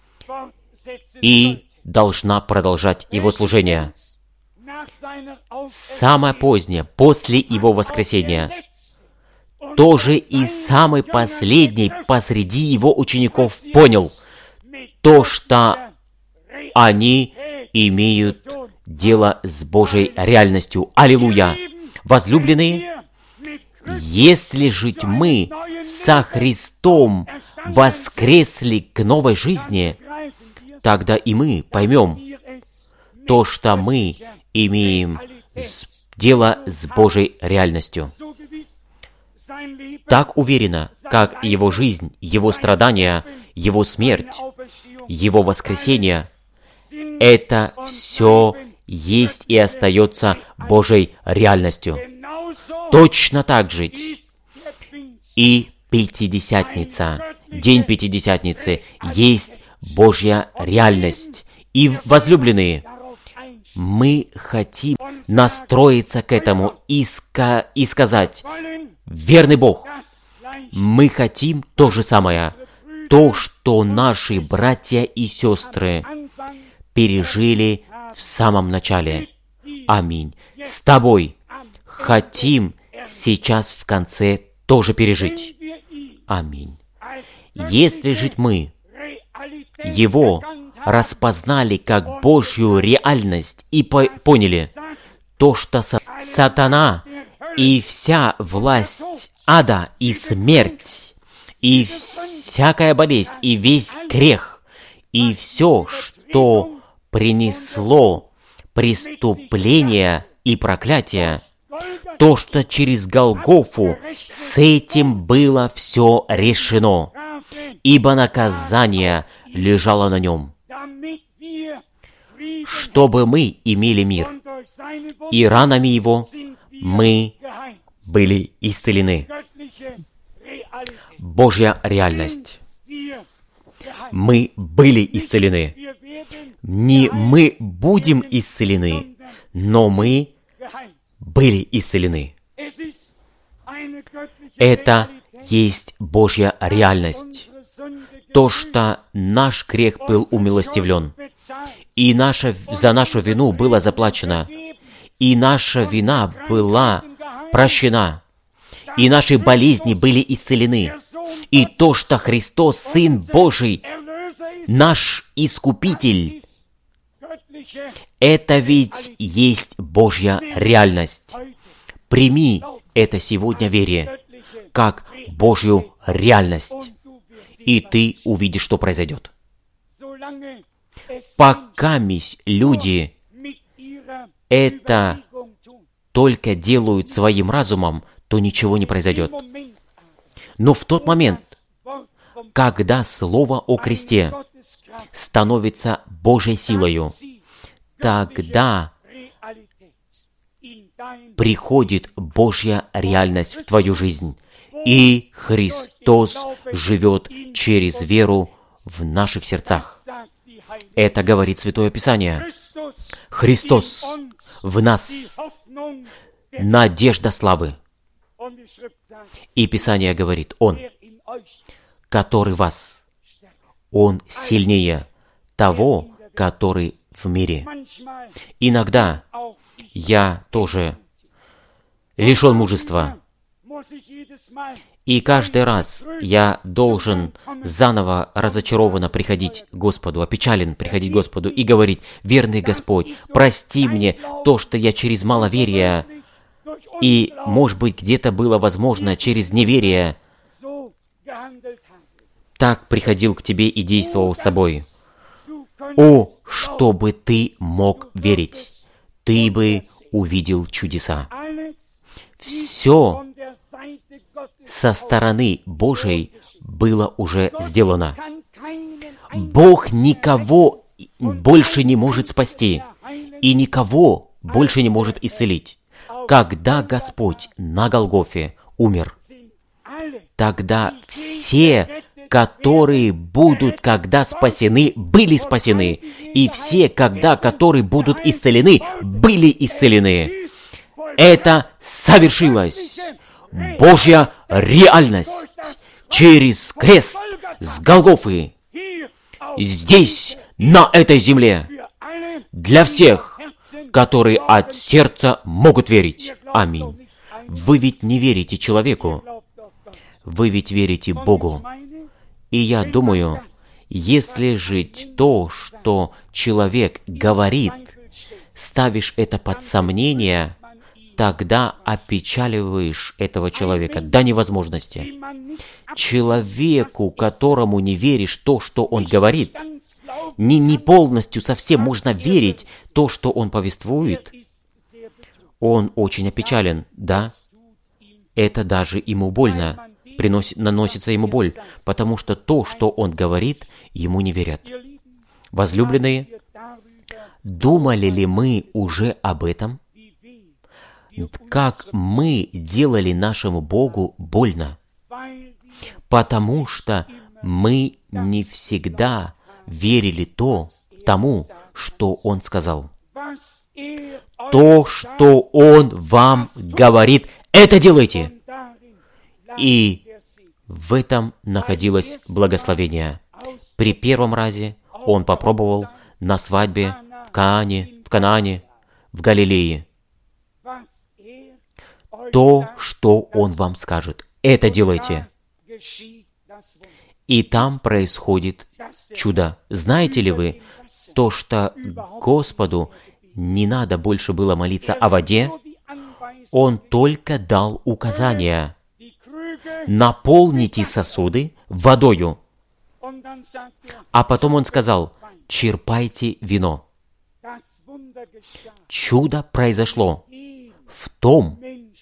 и должна продолжать Его служение. Самое позднее, после Его воскресения, тоже и самый последний посреди Его учеников понял то, что они имеют дело с Божьей реальностью. Аллилуйя! Возлюбленные, если жить мы со Христом воскресли к новой жизни, тогда и мы поймем то, что мы имеем дело с Божьей реальностью. Так уверенно, как Его жизнь, Его страдания, Его смерть, Его воскресение, это все есть и остается Божьей реальностью. Точно так же и Пятидесятница, День Пятидесятницы, есть Божья реальность. И, возлюбленные, мы хотим настроиться к этому и, ска- и сказать: верный Бог, мы хотим то же самое, то, что наши братья и сестры пережили в самом начале. Аминь. С Тобой хотим сейчас в конце тоже пережить. Аминь. Если же мы Его распознали как Божью реальность и по- поняли то, что са- сатана и вся власть ада и смерть, и всякая болезнь, и весь грех, и все, что принесло преступление и проклятие, то, что через Голгофу, с этим было все решено, ибо наказание лежало на нем, чтобы мы имели мир, и ранами Его мы были исцелены. Божья реальность. Мы были исцелены. Не мы будем исцелены, но мы были исцелены. Это есть Божья реальность. То, что наш грех был умилостивлен, и наша, за нашу вину было заплачено, и наша вина была прощена, и наши болезни были исцелены, и то, что Христос, Сын Божий, наш Искупитель, это ведь есть Божья реальность. Прими это сегодня в вере, как Божью реальность, и ты увидишь, что произойдет. Пока люди это только делают своим разумом, то ничего не произойдет. Но в тот момент, когда Слово о кресте становится Божьей силою, тогда приходит Божья реальность в твою жизнь, и Христос живет через веру в наших сердцах. Это говорит Святое Писание. Христос в нас, надежда славы. И Писание говорит, Он, который вас, Он сильнее того, который в мире. Иногда я тоже лишен мужества. И каждый раз я должен заново разочарованно приходить к Господу, опечален приходить к Господу и говорить: «Верный Господь, прости мне то, что я через маловерие, и, может быть, где-то было возможно через неверие, так приходил к Тебе и действовал с Тобой. О, чтобы Ты мог верить! Ты бы увидел чудеса». Все со стороны Божией было уже сделано. Бог никого больше не может спасти, и никого больше не может исцелить. Когда Господь на Голгофе умер, тогда все, которые будут, когда спасены, были спасены, и все, когда, которые будут исцелены, были исцелены. Это совершилось. Божья реальность через крест с Голгофы здесь, на этой земле, для всех, которые от сердца могут верить. Аминь. Вы ведь не верите человеку, вы ведь верите Богу. И я думаю, если жить то, что человек говорит, ставишь это под сомнение, тогда опечаливаешь этого человека до невозможности. Человеку, которому не веришь то, что он говорит, не, не полностью совсем можно верить то, что он повествует, он очень опечален, да? Это даже ему больно, приносит, наносится ему боль, потому что то, что он говорит, ему не верят. Возлюбленные, думали ли мы уже об этом? Как мы делали нашему Богу больно? Потому что мы не всегда верили то, тому, что Он сказал. То, что Он вам говорит, это делайте. И в этом находилось благословение. При первом разе он попробовал, на свадьбе в Каане, в Канаане, в Галилее. То, что Он вам скажет, это делайте. И там происходит чудо. Знаете ли вы, то, что Господу не надо больше было молиться о воде, Он только дал указания. Наполните сосуды водою. А потом Он сказал, черпайте вино. Чудо произошло в том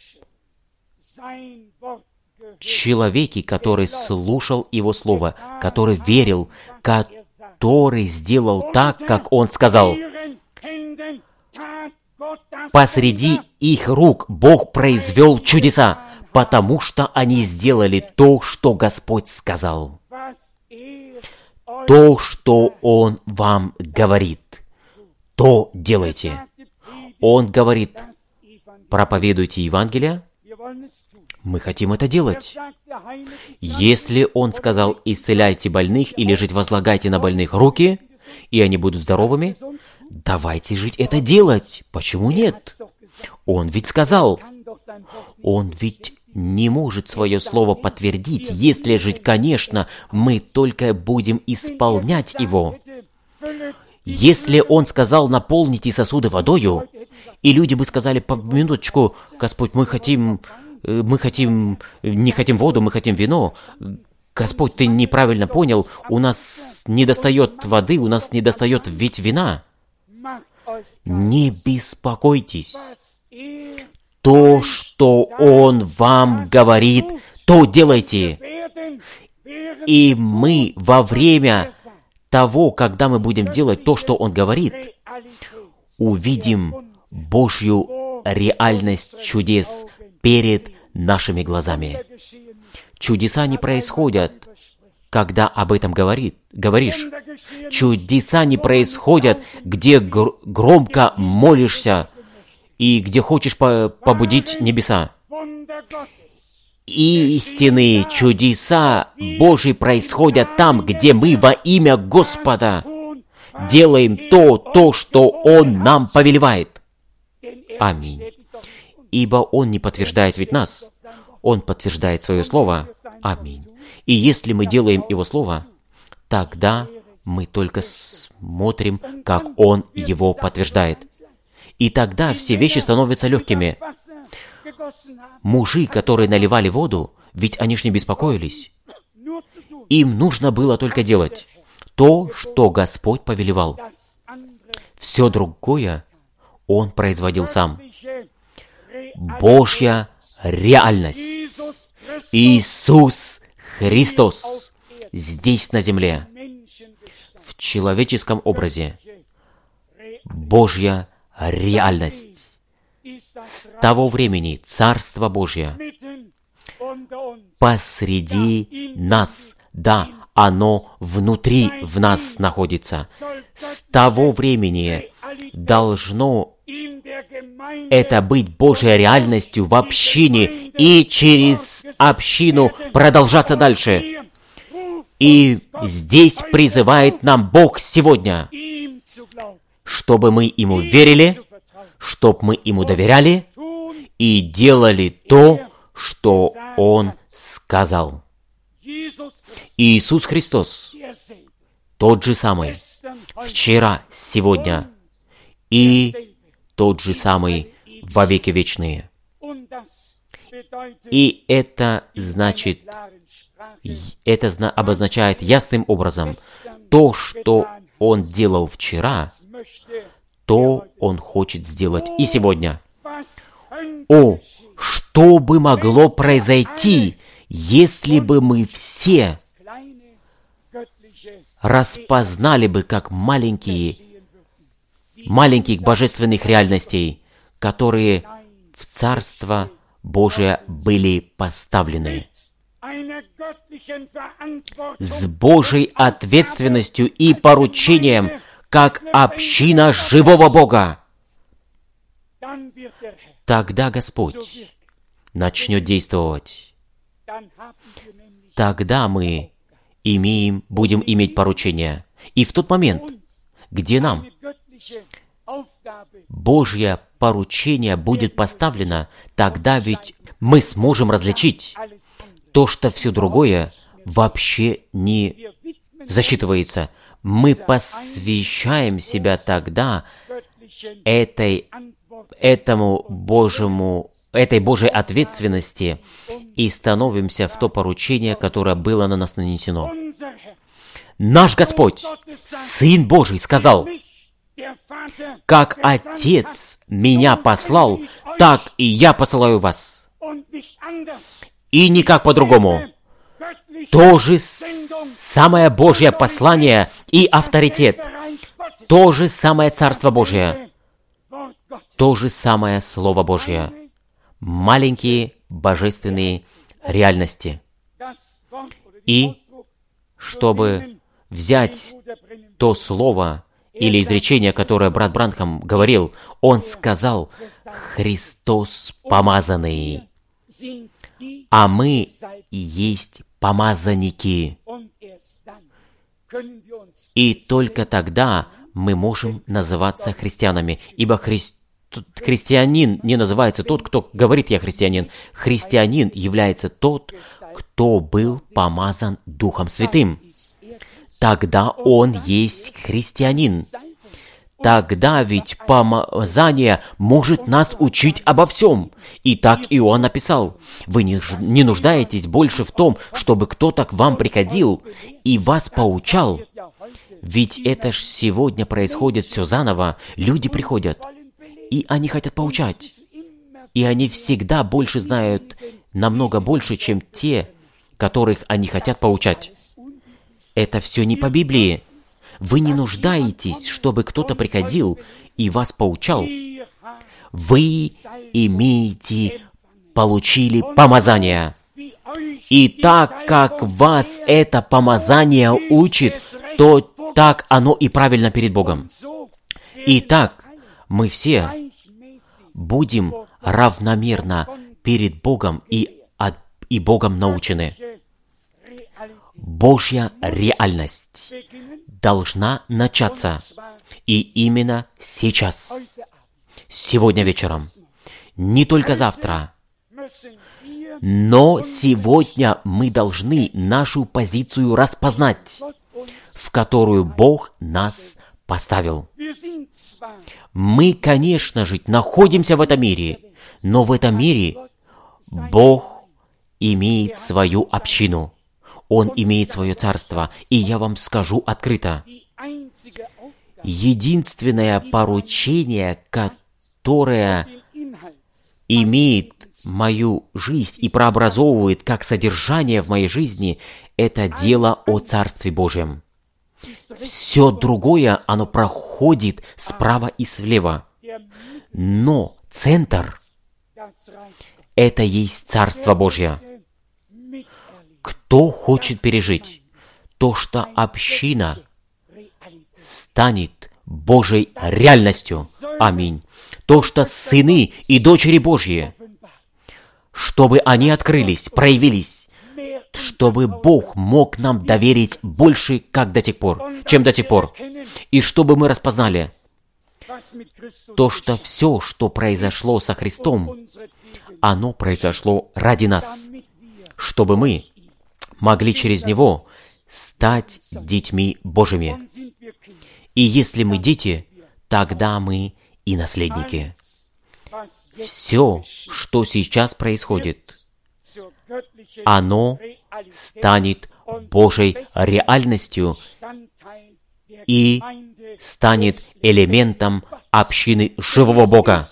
человеке, который слушал Его Слово, который верил, который сделал так, как Он сказал. Посреди их рук Бог произвел чудеса, потому что они сделали то, что Господь сказал. То, что Он вам говорит, то делайте. Он говорит, проповедуйте Евангелие, мы хотим это делать. Если Он сказал, исцеляйте больных или жить возлагайте на больных руки, и они будут здоровыми, давайте жить это делать. Почему нет? Он ведь сказал. Он ведь не может свое слово подтвердить, если жить, конечно, мы только будем исполнять его. Если Он сказал, наполните сосуды водою, и люди бы сказали, по минуточку, Господь, мы хотим, мы хотим, не хотим воду, мы хотим вино. Господь, ты неправильно понял, у нас не достает воды, у нас не достает ведь вина. Не беспокойтесь. То, что Он вам говорит, то делайте. И мы во время того, когда мы будем делать то, что Он говорит, увидим Божью реальность чудес перед нашими глазами. Чудеса не происходят, когда об этом говорит, говоришь. Чудеса не происходят, где гр- громко молишься и где хочешь по- побудить небеса. Истинные чудеса Божьи происходят там, где мы во имя Господа делаем то, то, что Он нам повелевает. Аминь. Ибо Он не подтверждает ведь нас. Он подтверждает свое слово. Аминь. И если мы делаем Его слово, тогда мы только смотрим, как Он его подтверждает. И тогда все вещи становятся легкими. Мужи, которые наливали воду, ведь они ж не беспокоились. Им нужно было только делать то, что Господь повелевал. Все другое Он производил сам. Божья реальность. Иисус Христос здесь на земле, в человеческом образе. Божья реальность. С того времени Царство Божье посреди нас. Да, оно внутри в нас находится. С того времени должно это быть Божьей реальностью в общине и через общину продолжаться дальше. И здесь призывает нам Бог сегодня, чтобы мы Ему верили, чтобы мы Ему доверяли и делали то, что Он сказал. Иисус Христос, тот же самый, вчера, сегодня и тот же самый во веки вечные. И это значит, это обозначает ясным образом то, что Он делал вчера, то Он хочет сделать и сегодня. О, что бы могло произойти, если бы мы все распознали бы как маленькие, маленьких божественных реальностей, которые в Царство Божие были поставлены. С Божьей ответственностью и поручением, как община живого Бога. Тогда Господь начнет действовать. Тогда мы имеем, будем иметь поручение. И в тот момент где нам Божье поручение будет поставлено, тогда ведь мы сможем различить то, что все другое вообще не засчитывается. Мы посвящаем себя тогда этой, этому Божьему, этой Божьей ответственности и становимся в то поручение, которое было на нас нанесено. Наш Господь, Сын Божий, сказал: «Как Отец меня послал, так и я посылаю вас». И никак по-другому. То же самое Божье послание и авторитет, то же самое Царство Божье, то же самое Слово Божье. Маленькие божественные реальности. И чтобы взять то слово или изречение, которое брат Бранхам говорил, он сказал: «Христос помазанный», а мы есть помазанники. И только тогда мы можем называться христианами, ибо хри... христианин не называется тот, кто говорит «я христианин». Христианин является тот, кто был помазан Духом Святым. Тогда он есть христианин. Тогда ведь помазание может нас учить обо всем. И так Иоанн написал: «Вы не, не нуждаетесь больше в том, чтобы кто-то к вам приходил и вас поучал». Ведь это ж сегодня происходит все заново. Люди приходят, и они хотят поучать. И они всегда больше знают, намного больше, чем те, которых они хотят поучать. Это все не по Библии. Вы не нуждаетесь, чтобы кто-то приходил и вас поучал. Вы имеете, получили помазание. И так как вас это помазание учит, то так оно и правильно перед Богом. Итак, мы все будем равномерно перед Богом и, от, и Богом научены. Божья реальность должна начаться. И именно сейчас, сегодня вечером, не только завтра, но сегодня мы должны нашу позицию распознать, в которую Бог нас поставил. Мы, конечно же, находимся в этом мире, но в этом мире Бог имеет свою общину. Он имеет свое царство, и я вам скажу открыто, единственное поручение, которое имеет мою жизнь и прообразовывает как содержание в моей жизни, это дело о Царстве Божьем. Все другое, оно проходит справа и слева. Но центр — это есть Царство Божье. Кто хочет пережить то, что община станет Божьей реальностью? Аминь. То, что сыны и дочери Божьи, чтобы они открылись, проявились, чтобы Бог мог нам доверить больше, как до сих пор, чем до сих пор. И чтобы мы распознали то, что все, что произошло со Христом, оно произошло ради нас, чтобы мы могли через Него стать детьми Божьими. И если мы дети, тогда мы и наследники. Все, что сейчас происходит, оно станет Божьей реальностью и станет элементом общины живого Бога.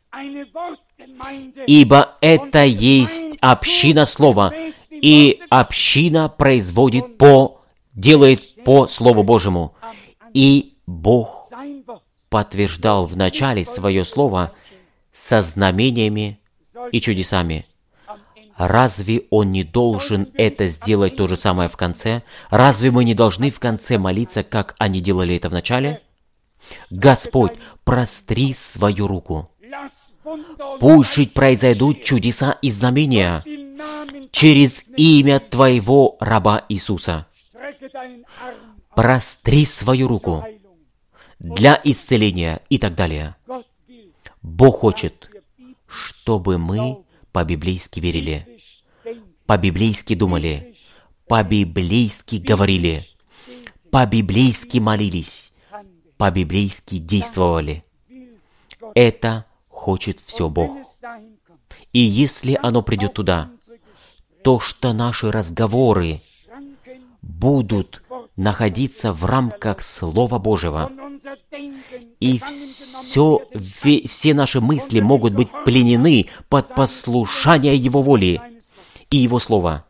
Ибо это есть община Слова, и община производит по, делает по Слову Божьему. И Бог подтверждал в начале свое Слово со знамениями и чудесами. Разве Он не должен это сделать то же самое в конце? Разве мы не должны в конце молиться, как они делали это в начале? Господь, простри свою руку. Пусть произойдут чудеса и знамения через имя Твоего раба Иисуса. Простри свою руку. для исцеления и так далее. Бог хочет, чтобы мы по-библейски верили, по-библейски думали, по-библейски говорили, по-библейски молились, по-библейски действовали. Это хочет все Бог. И если оно придет туда, то что наши разговоры будут находиться в рамках Слова Божьего, и все, все наши мысли могут быть пленены под послушание Его воли и Его Слова,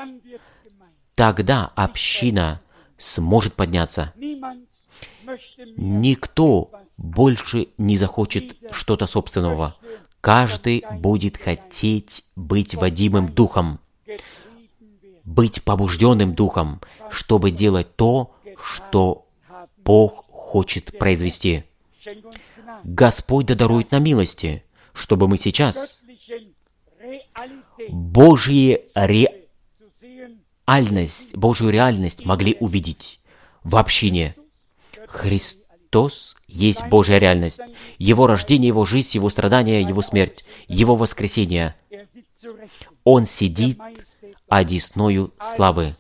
тогда община сможет подняться. Никто больше не захочет что-то собственного. Каждый будет хотеть быть водимым Духом, быть побужденным Духом, чтобы делать то, что Бог хочет произвести. Господь да дарует нам милости, чтобы мы сейчас Божью реальность, Божью реальность могли увидеть в общине. Христос есть Божья реальность. Его рождение, Его жизнь, Его страдания, Его смерть, Его воскресение. Он сидит одесною славы.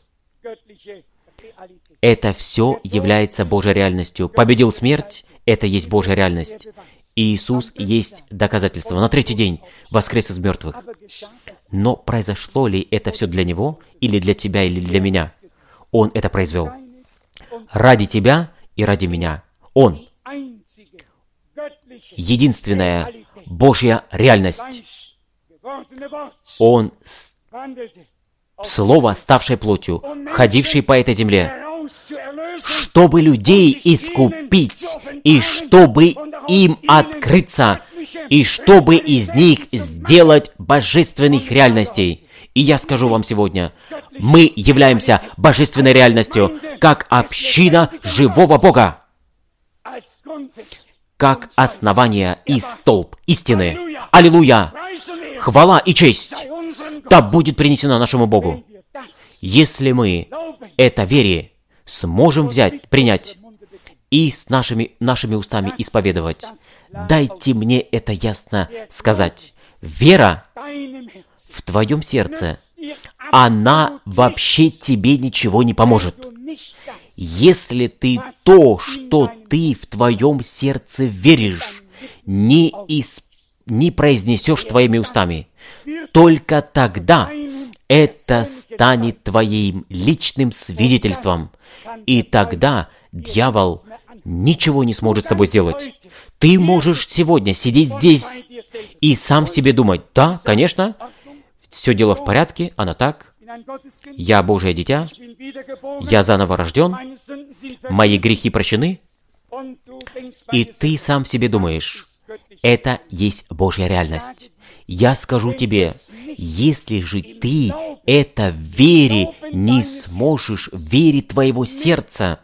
Это все является Божьей реальностью. Победил смерть, это есть Божья реальность. И Иисус есть доказательство. На третий день воскрес из мертвых. Но произошло ли это все для Него, или для тебя, или для меня? Он это произвел. Ради тебя и ради меня. Он. Единственная Божья реальность. Он Слово, ставшее плотью, ходившее по этой земле, чтобы людей искупить, и чтобы им открыться, и чтобы из них сделать божественных реальностей. И я скажу вам сегодня, мы являемся божественной реальностью, как община живого Бога, как основание и столб истины. Аллилуйя! Хвала и честь да будет принесена нашему Богу. Если мы это вере сможем взять, принять и с нашими, нашими устами исповедовать, дайте мне это ясно сказать. Вера в твоем сердце, она вообще тебе ничего не поможет. Если ты то, что ты в твоем сердце веришь, не, исп... не произнесешь твоими устами, только тогда это станет твоим личным свидетельством. И тогда дьявол ничего не сможет с тобой сделать. Ты можешь сегодня сидеть здесь и сам себе думать, да, конечно, все дело в порядке, оно так, я Божие дитя, я заново рожден, мои грехи прощены, и ты сам себе думаешь, это есть Божья реальность. Я скажу тебе, если же ты это в вере не сможешь, в вере твоего сердца,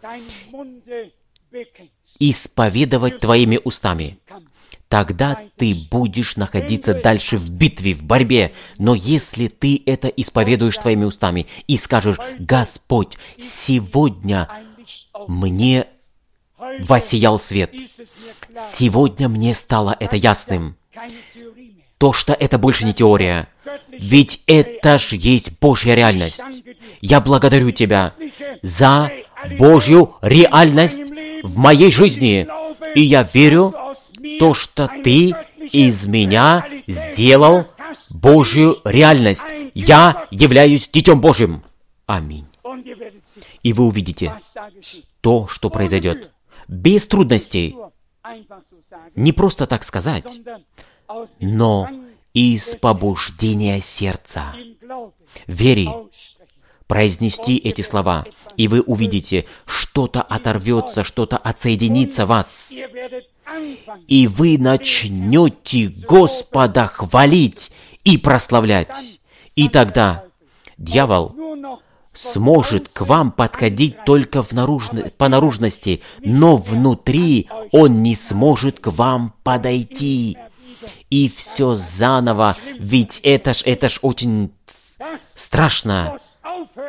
исповедовать твоими устами, тогда ты будешь находиться дальше в битве, в борьбе. Но если ты это исповедуешь твоими устами и скажешь, Господь, сегодня мне воссиял свет, сегодня мне стало это ясным, то, что это больше не теория, ведь это ж есть Божья реальность. Я благодарю Тебя за Божью реальность в моей жизни, и я верю, то, что Ты из меня сделал Божью реальность. Я являюсь Детем Божьим. Аминь. И вы увидите то, что произойдет. Без трудностей. Не просто так сказать, но из побуждения сердца, вере, произнести эти слова, и вы увидите, что-то оторвется, что-то отсоединится вас, и вы начнете Господа хвалить и прославлять. И тогда дьявол сможет к вам подходить только в наружно... по наружности, но внутри он не сможет к вам подойти. И все заново, ведь это ж, это ж очень страшно.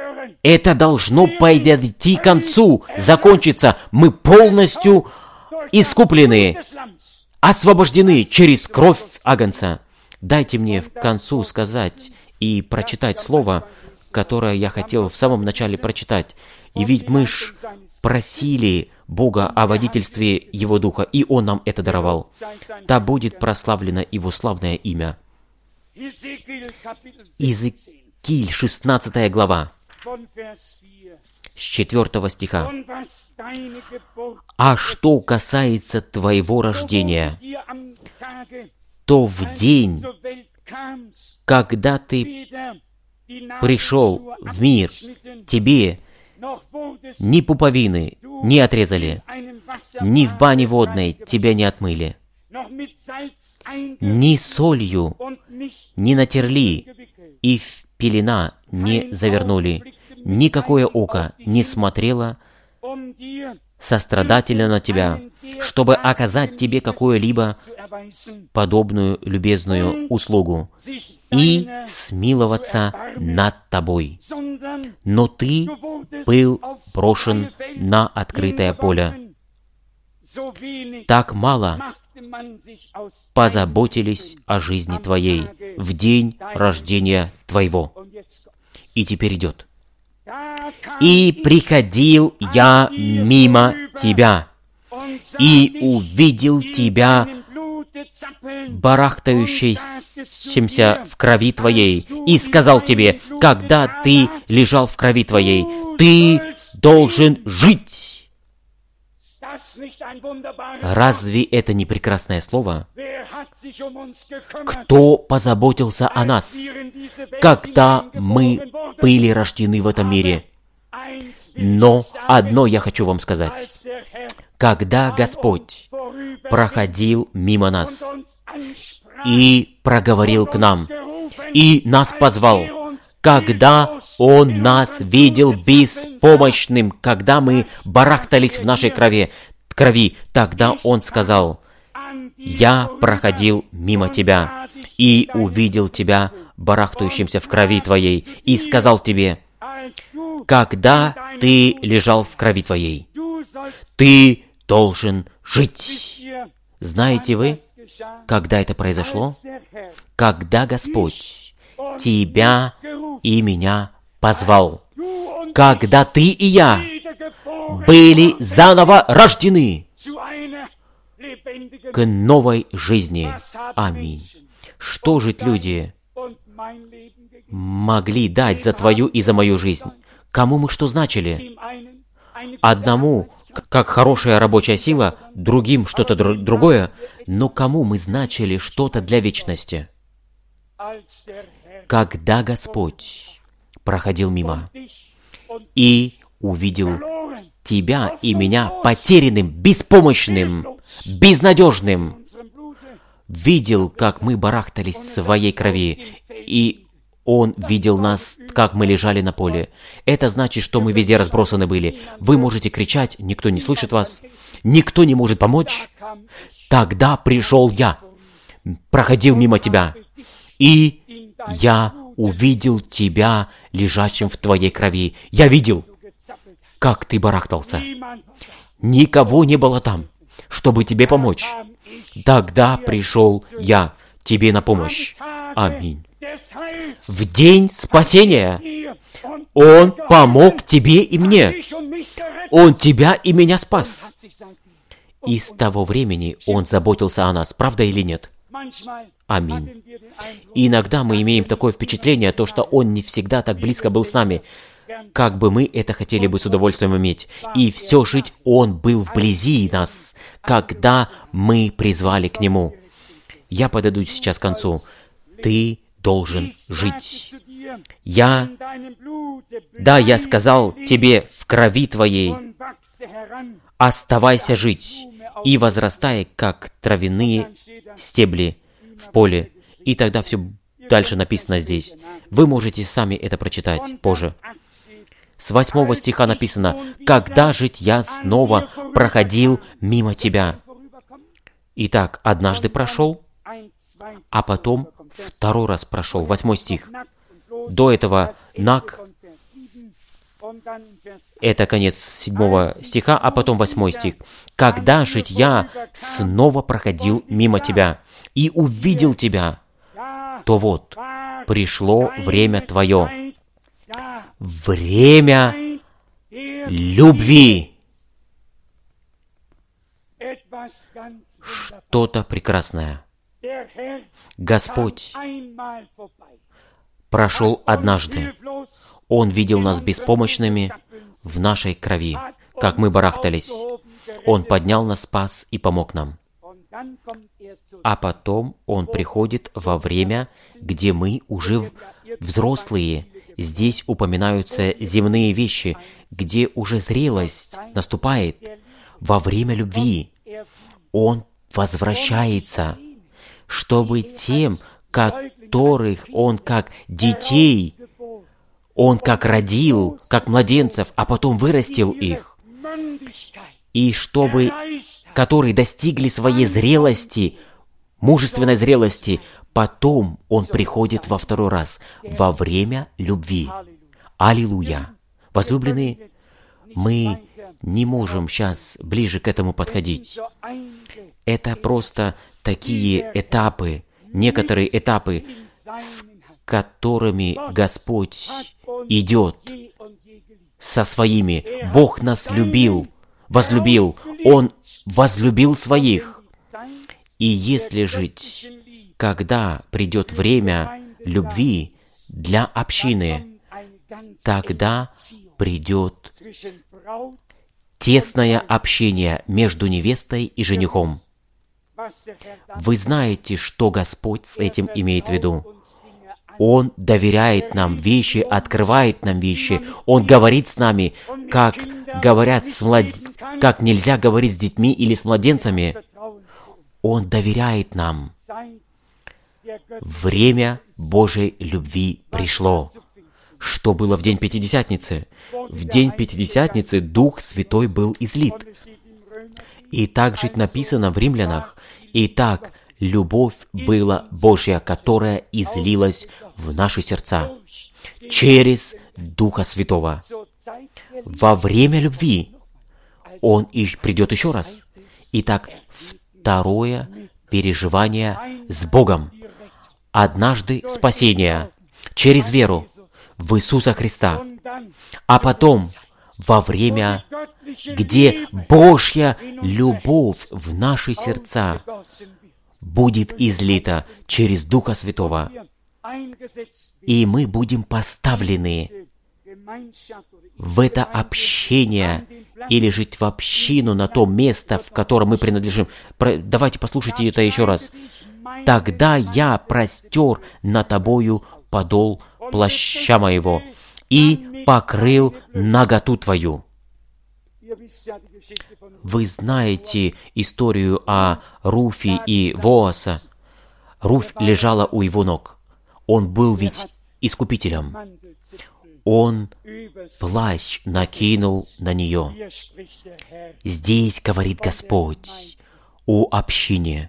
Это должно подойти к концу, закончиться. Мы полностью искуплены, освобождены через кровь Агнца. Дайте мне в концу сказать и прочитать слово, которое я хотел в самом начале прочитать. И ведь мы ж просили Бога о водительстве Его Духа, и Он нам это даровал. Да будет прославлено Его славное имя. Иезекииль, шестнадцатая глава, с четвёртого стиха. «А что касается твоего рождения, то в день, когда ты пришел в мир, тебе ни пуповины не отрезали, ни в бане водной тебя не отмыли, ни солью не натерли и в пелена не завернули, никакое око не смотрело сострадательно на тебя, чтобы оказать тебе какую-либо подобную любезную услугу и смиловаться над тобой. Но ты был брошен на открытое поле. Так мало позаботились о жизни твоей в день рождения твоего». И теперь идет. «И приходил я мимо тебя, и увидел тебя, барахтающимся в крови твоей, и сказал тебе, когда ты лежал в крови твоей, ты должен жить». Разве это не прекрасное слово? Кто позаботился о нас, когда мы были рождены в этом мире? Но одно я хочу вам сказать. Когда Господь проходил мимо нас и проговорил к нам, и нас позвал, когда Он нас видел беспомощным, когда мы барахтались в нашей крови, крови, тогда Он сказал: «Я проходил мимо тебя и увидел тебя, барахтающимся в крови твоей, и сказал тебе, когда ты лежал в крови твоей, ты должен жить». Знаете вы, когда это произошло? Когда Господь тебя и меня позвал, когда ты и я были заново рождены к новой жизни. Аминь. Что же люди могли дать за твою и за мою жизнь? Кому мы что значили? Одному, как хорошая рабочая сила, другим что-то др- другое, но кому мы значили что-то для вечности? Когда Господь проходил мимо и увидел тебя и меня потерянным, беспомощным, безнадежным, видел, как мы барахтались в своей крови, и Он видел нас, как мы лежали на поле. Это значит, что мы везде разбросаны были. Вы можете кричать, никто не слышит вас, никто не может помочь. Тогда пришел я, проходил мимо тебя, и я увидел тебя, лежащим в твоей крови. Я видел, как ты барахтался. Никого не было там, чтобы тебе помочь. Тогда пришел я тебе на помощь. Аминь. В день спасения Он помог тебе и мне. Он тебя и меня спас. И с того времени Он заботился о нас, правда или нет? Аминь. И иногда мы имеем такое впечатление, то, что Он не всегда так близко был с нами, как бы мы это хотели бы с удовольствием иметь. И все же Он был вблизи нас, когда мы призвали к Нему. Я подойду сейчас к концу. Ты должен жить. Я, да, я сказал тебе в крови твоей, оставайся жить и возрастай, как травяные стебли в поле. И тогда все дальше написано здесь. Вы можете сами это прочитать позже. С восьмого стиха написано: «Когда же я снова проходил мимо тебя». Итак, однажды прошел, а потом второй раз прошел. Восьмой стих. До этого наг Это конец седьмого стиха, а потом восьмой стих. «Когда же я снова проходил мимо тебя и увидел тебя, то вот, пришло время твое, время любви». Что-то прекрасное. Господь прошел однажды. Он видел нас беспомощными в нашей крови, как мы барахтались. Он поднял нас, спас и помог нам. А потом Он приходит во время, где мы уже взрослые. Здесь упоминаются земные вещи, где уже зрелость наступает. Во время любви Он возвращается, чтобы тем, которых Он как детей, Он как родил, как младенцев, а потом вырастил их, и чтобы, которые достигли своей зрелости, мужественной зрелости, потом Он приходит во второй раз, во время любви. Аллилуйя! Возлюбленные, мы не можем сейчас ближе к этому подходить. Это просто такие этапы, некоторые этапы, с которыми Господь идет со своими. Бог нас любил, возлюбил. Он возлюбил своих. И если жить, когда придет время любви для общины, тогда придет тесное общение между невестой и женихом. Вы знаете, что Господь с этим имеет в виду. Он доверяет нам вещи, открывает нам вещи. Он говорит с нами, как говорят с млад... как нельзя говорить с детьми или с младенцами. Он доверяет нам. Время Божьей любви пришло. Что было в день Пятидесятницы? В день Пятидесятницы Дух Святой был излит. И также написано в Римлянах: «Итак, любовь была Божья, которая излилась в наши сердца через Духа Святого». Во время любви Он и придет еще раз. Итак, второе переживание с Богом. Однажды спасение через веру в Иисуса Христа, а потом во время, где Божья любовь в наши сердца будет излита через Духа Святого, и мы будем поставлены в это общение или жить в общину на то место, в котором мы принадлежим. Давайте послушайте это еще раз. «Тогда я простер на тобою подол плаща моего и покрыл наготу твою». Вы знаете историю о Руфе и Вооса. Руфь лежала у его ног. Он был ведь искупителем. Он плащ накинул на нее. Здесь говорит Господь о общине,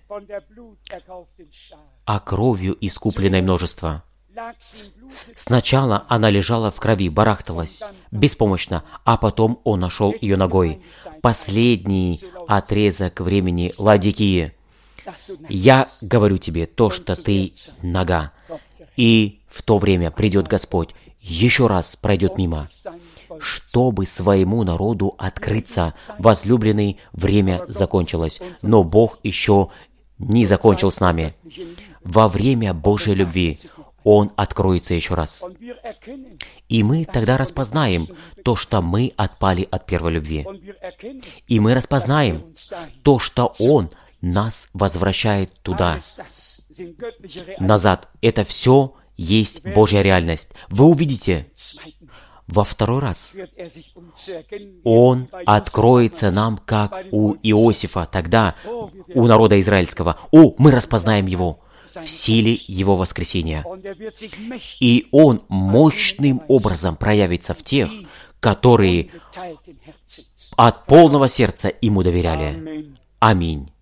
о кровью искупленной множество. Сначала она лежала в крови, барахталась, беспомощно, а потом Он нашел ее ногой. Последний отрезок времени Ладикии. Я говорю тебе то, что ты нога. И в то время придет Господь, еще раз пройдет мимо, чтобы своему народу открыться. Возлюбленный, время закончилось, но Бог еще не закончил с нами. Во время Божьей любви Он откроется еще раз. И мы тогда распознаем то, что мы отпали от первой любви. И мы распознаем то, что Он нас возвращает туда, назад. Это все есть Божья реальность. Вы увидите, во второй раз Он откроется нам, как у Иосифа, тогда у народа израильского. О, мы распознаем Его в силе Его воскресения. И Он мощным образом проявится в тех, которые от полного сердца Ему доверяли. Аминь.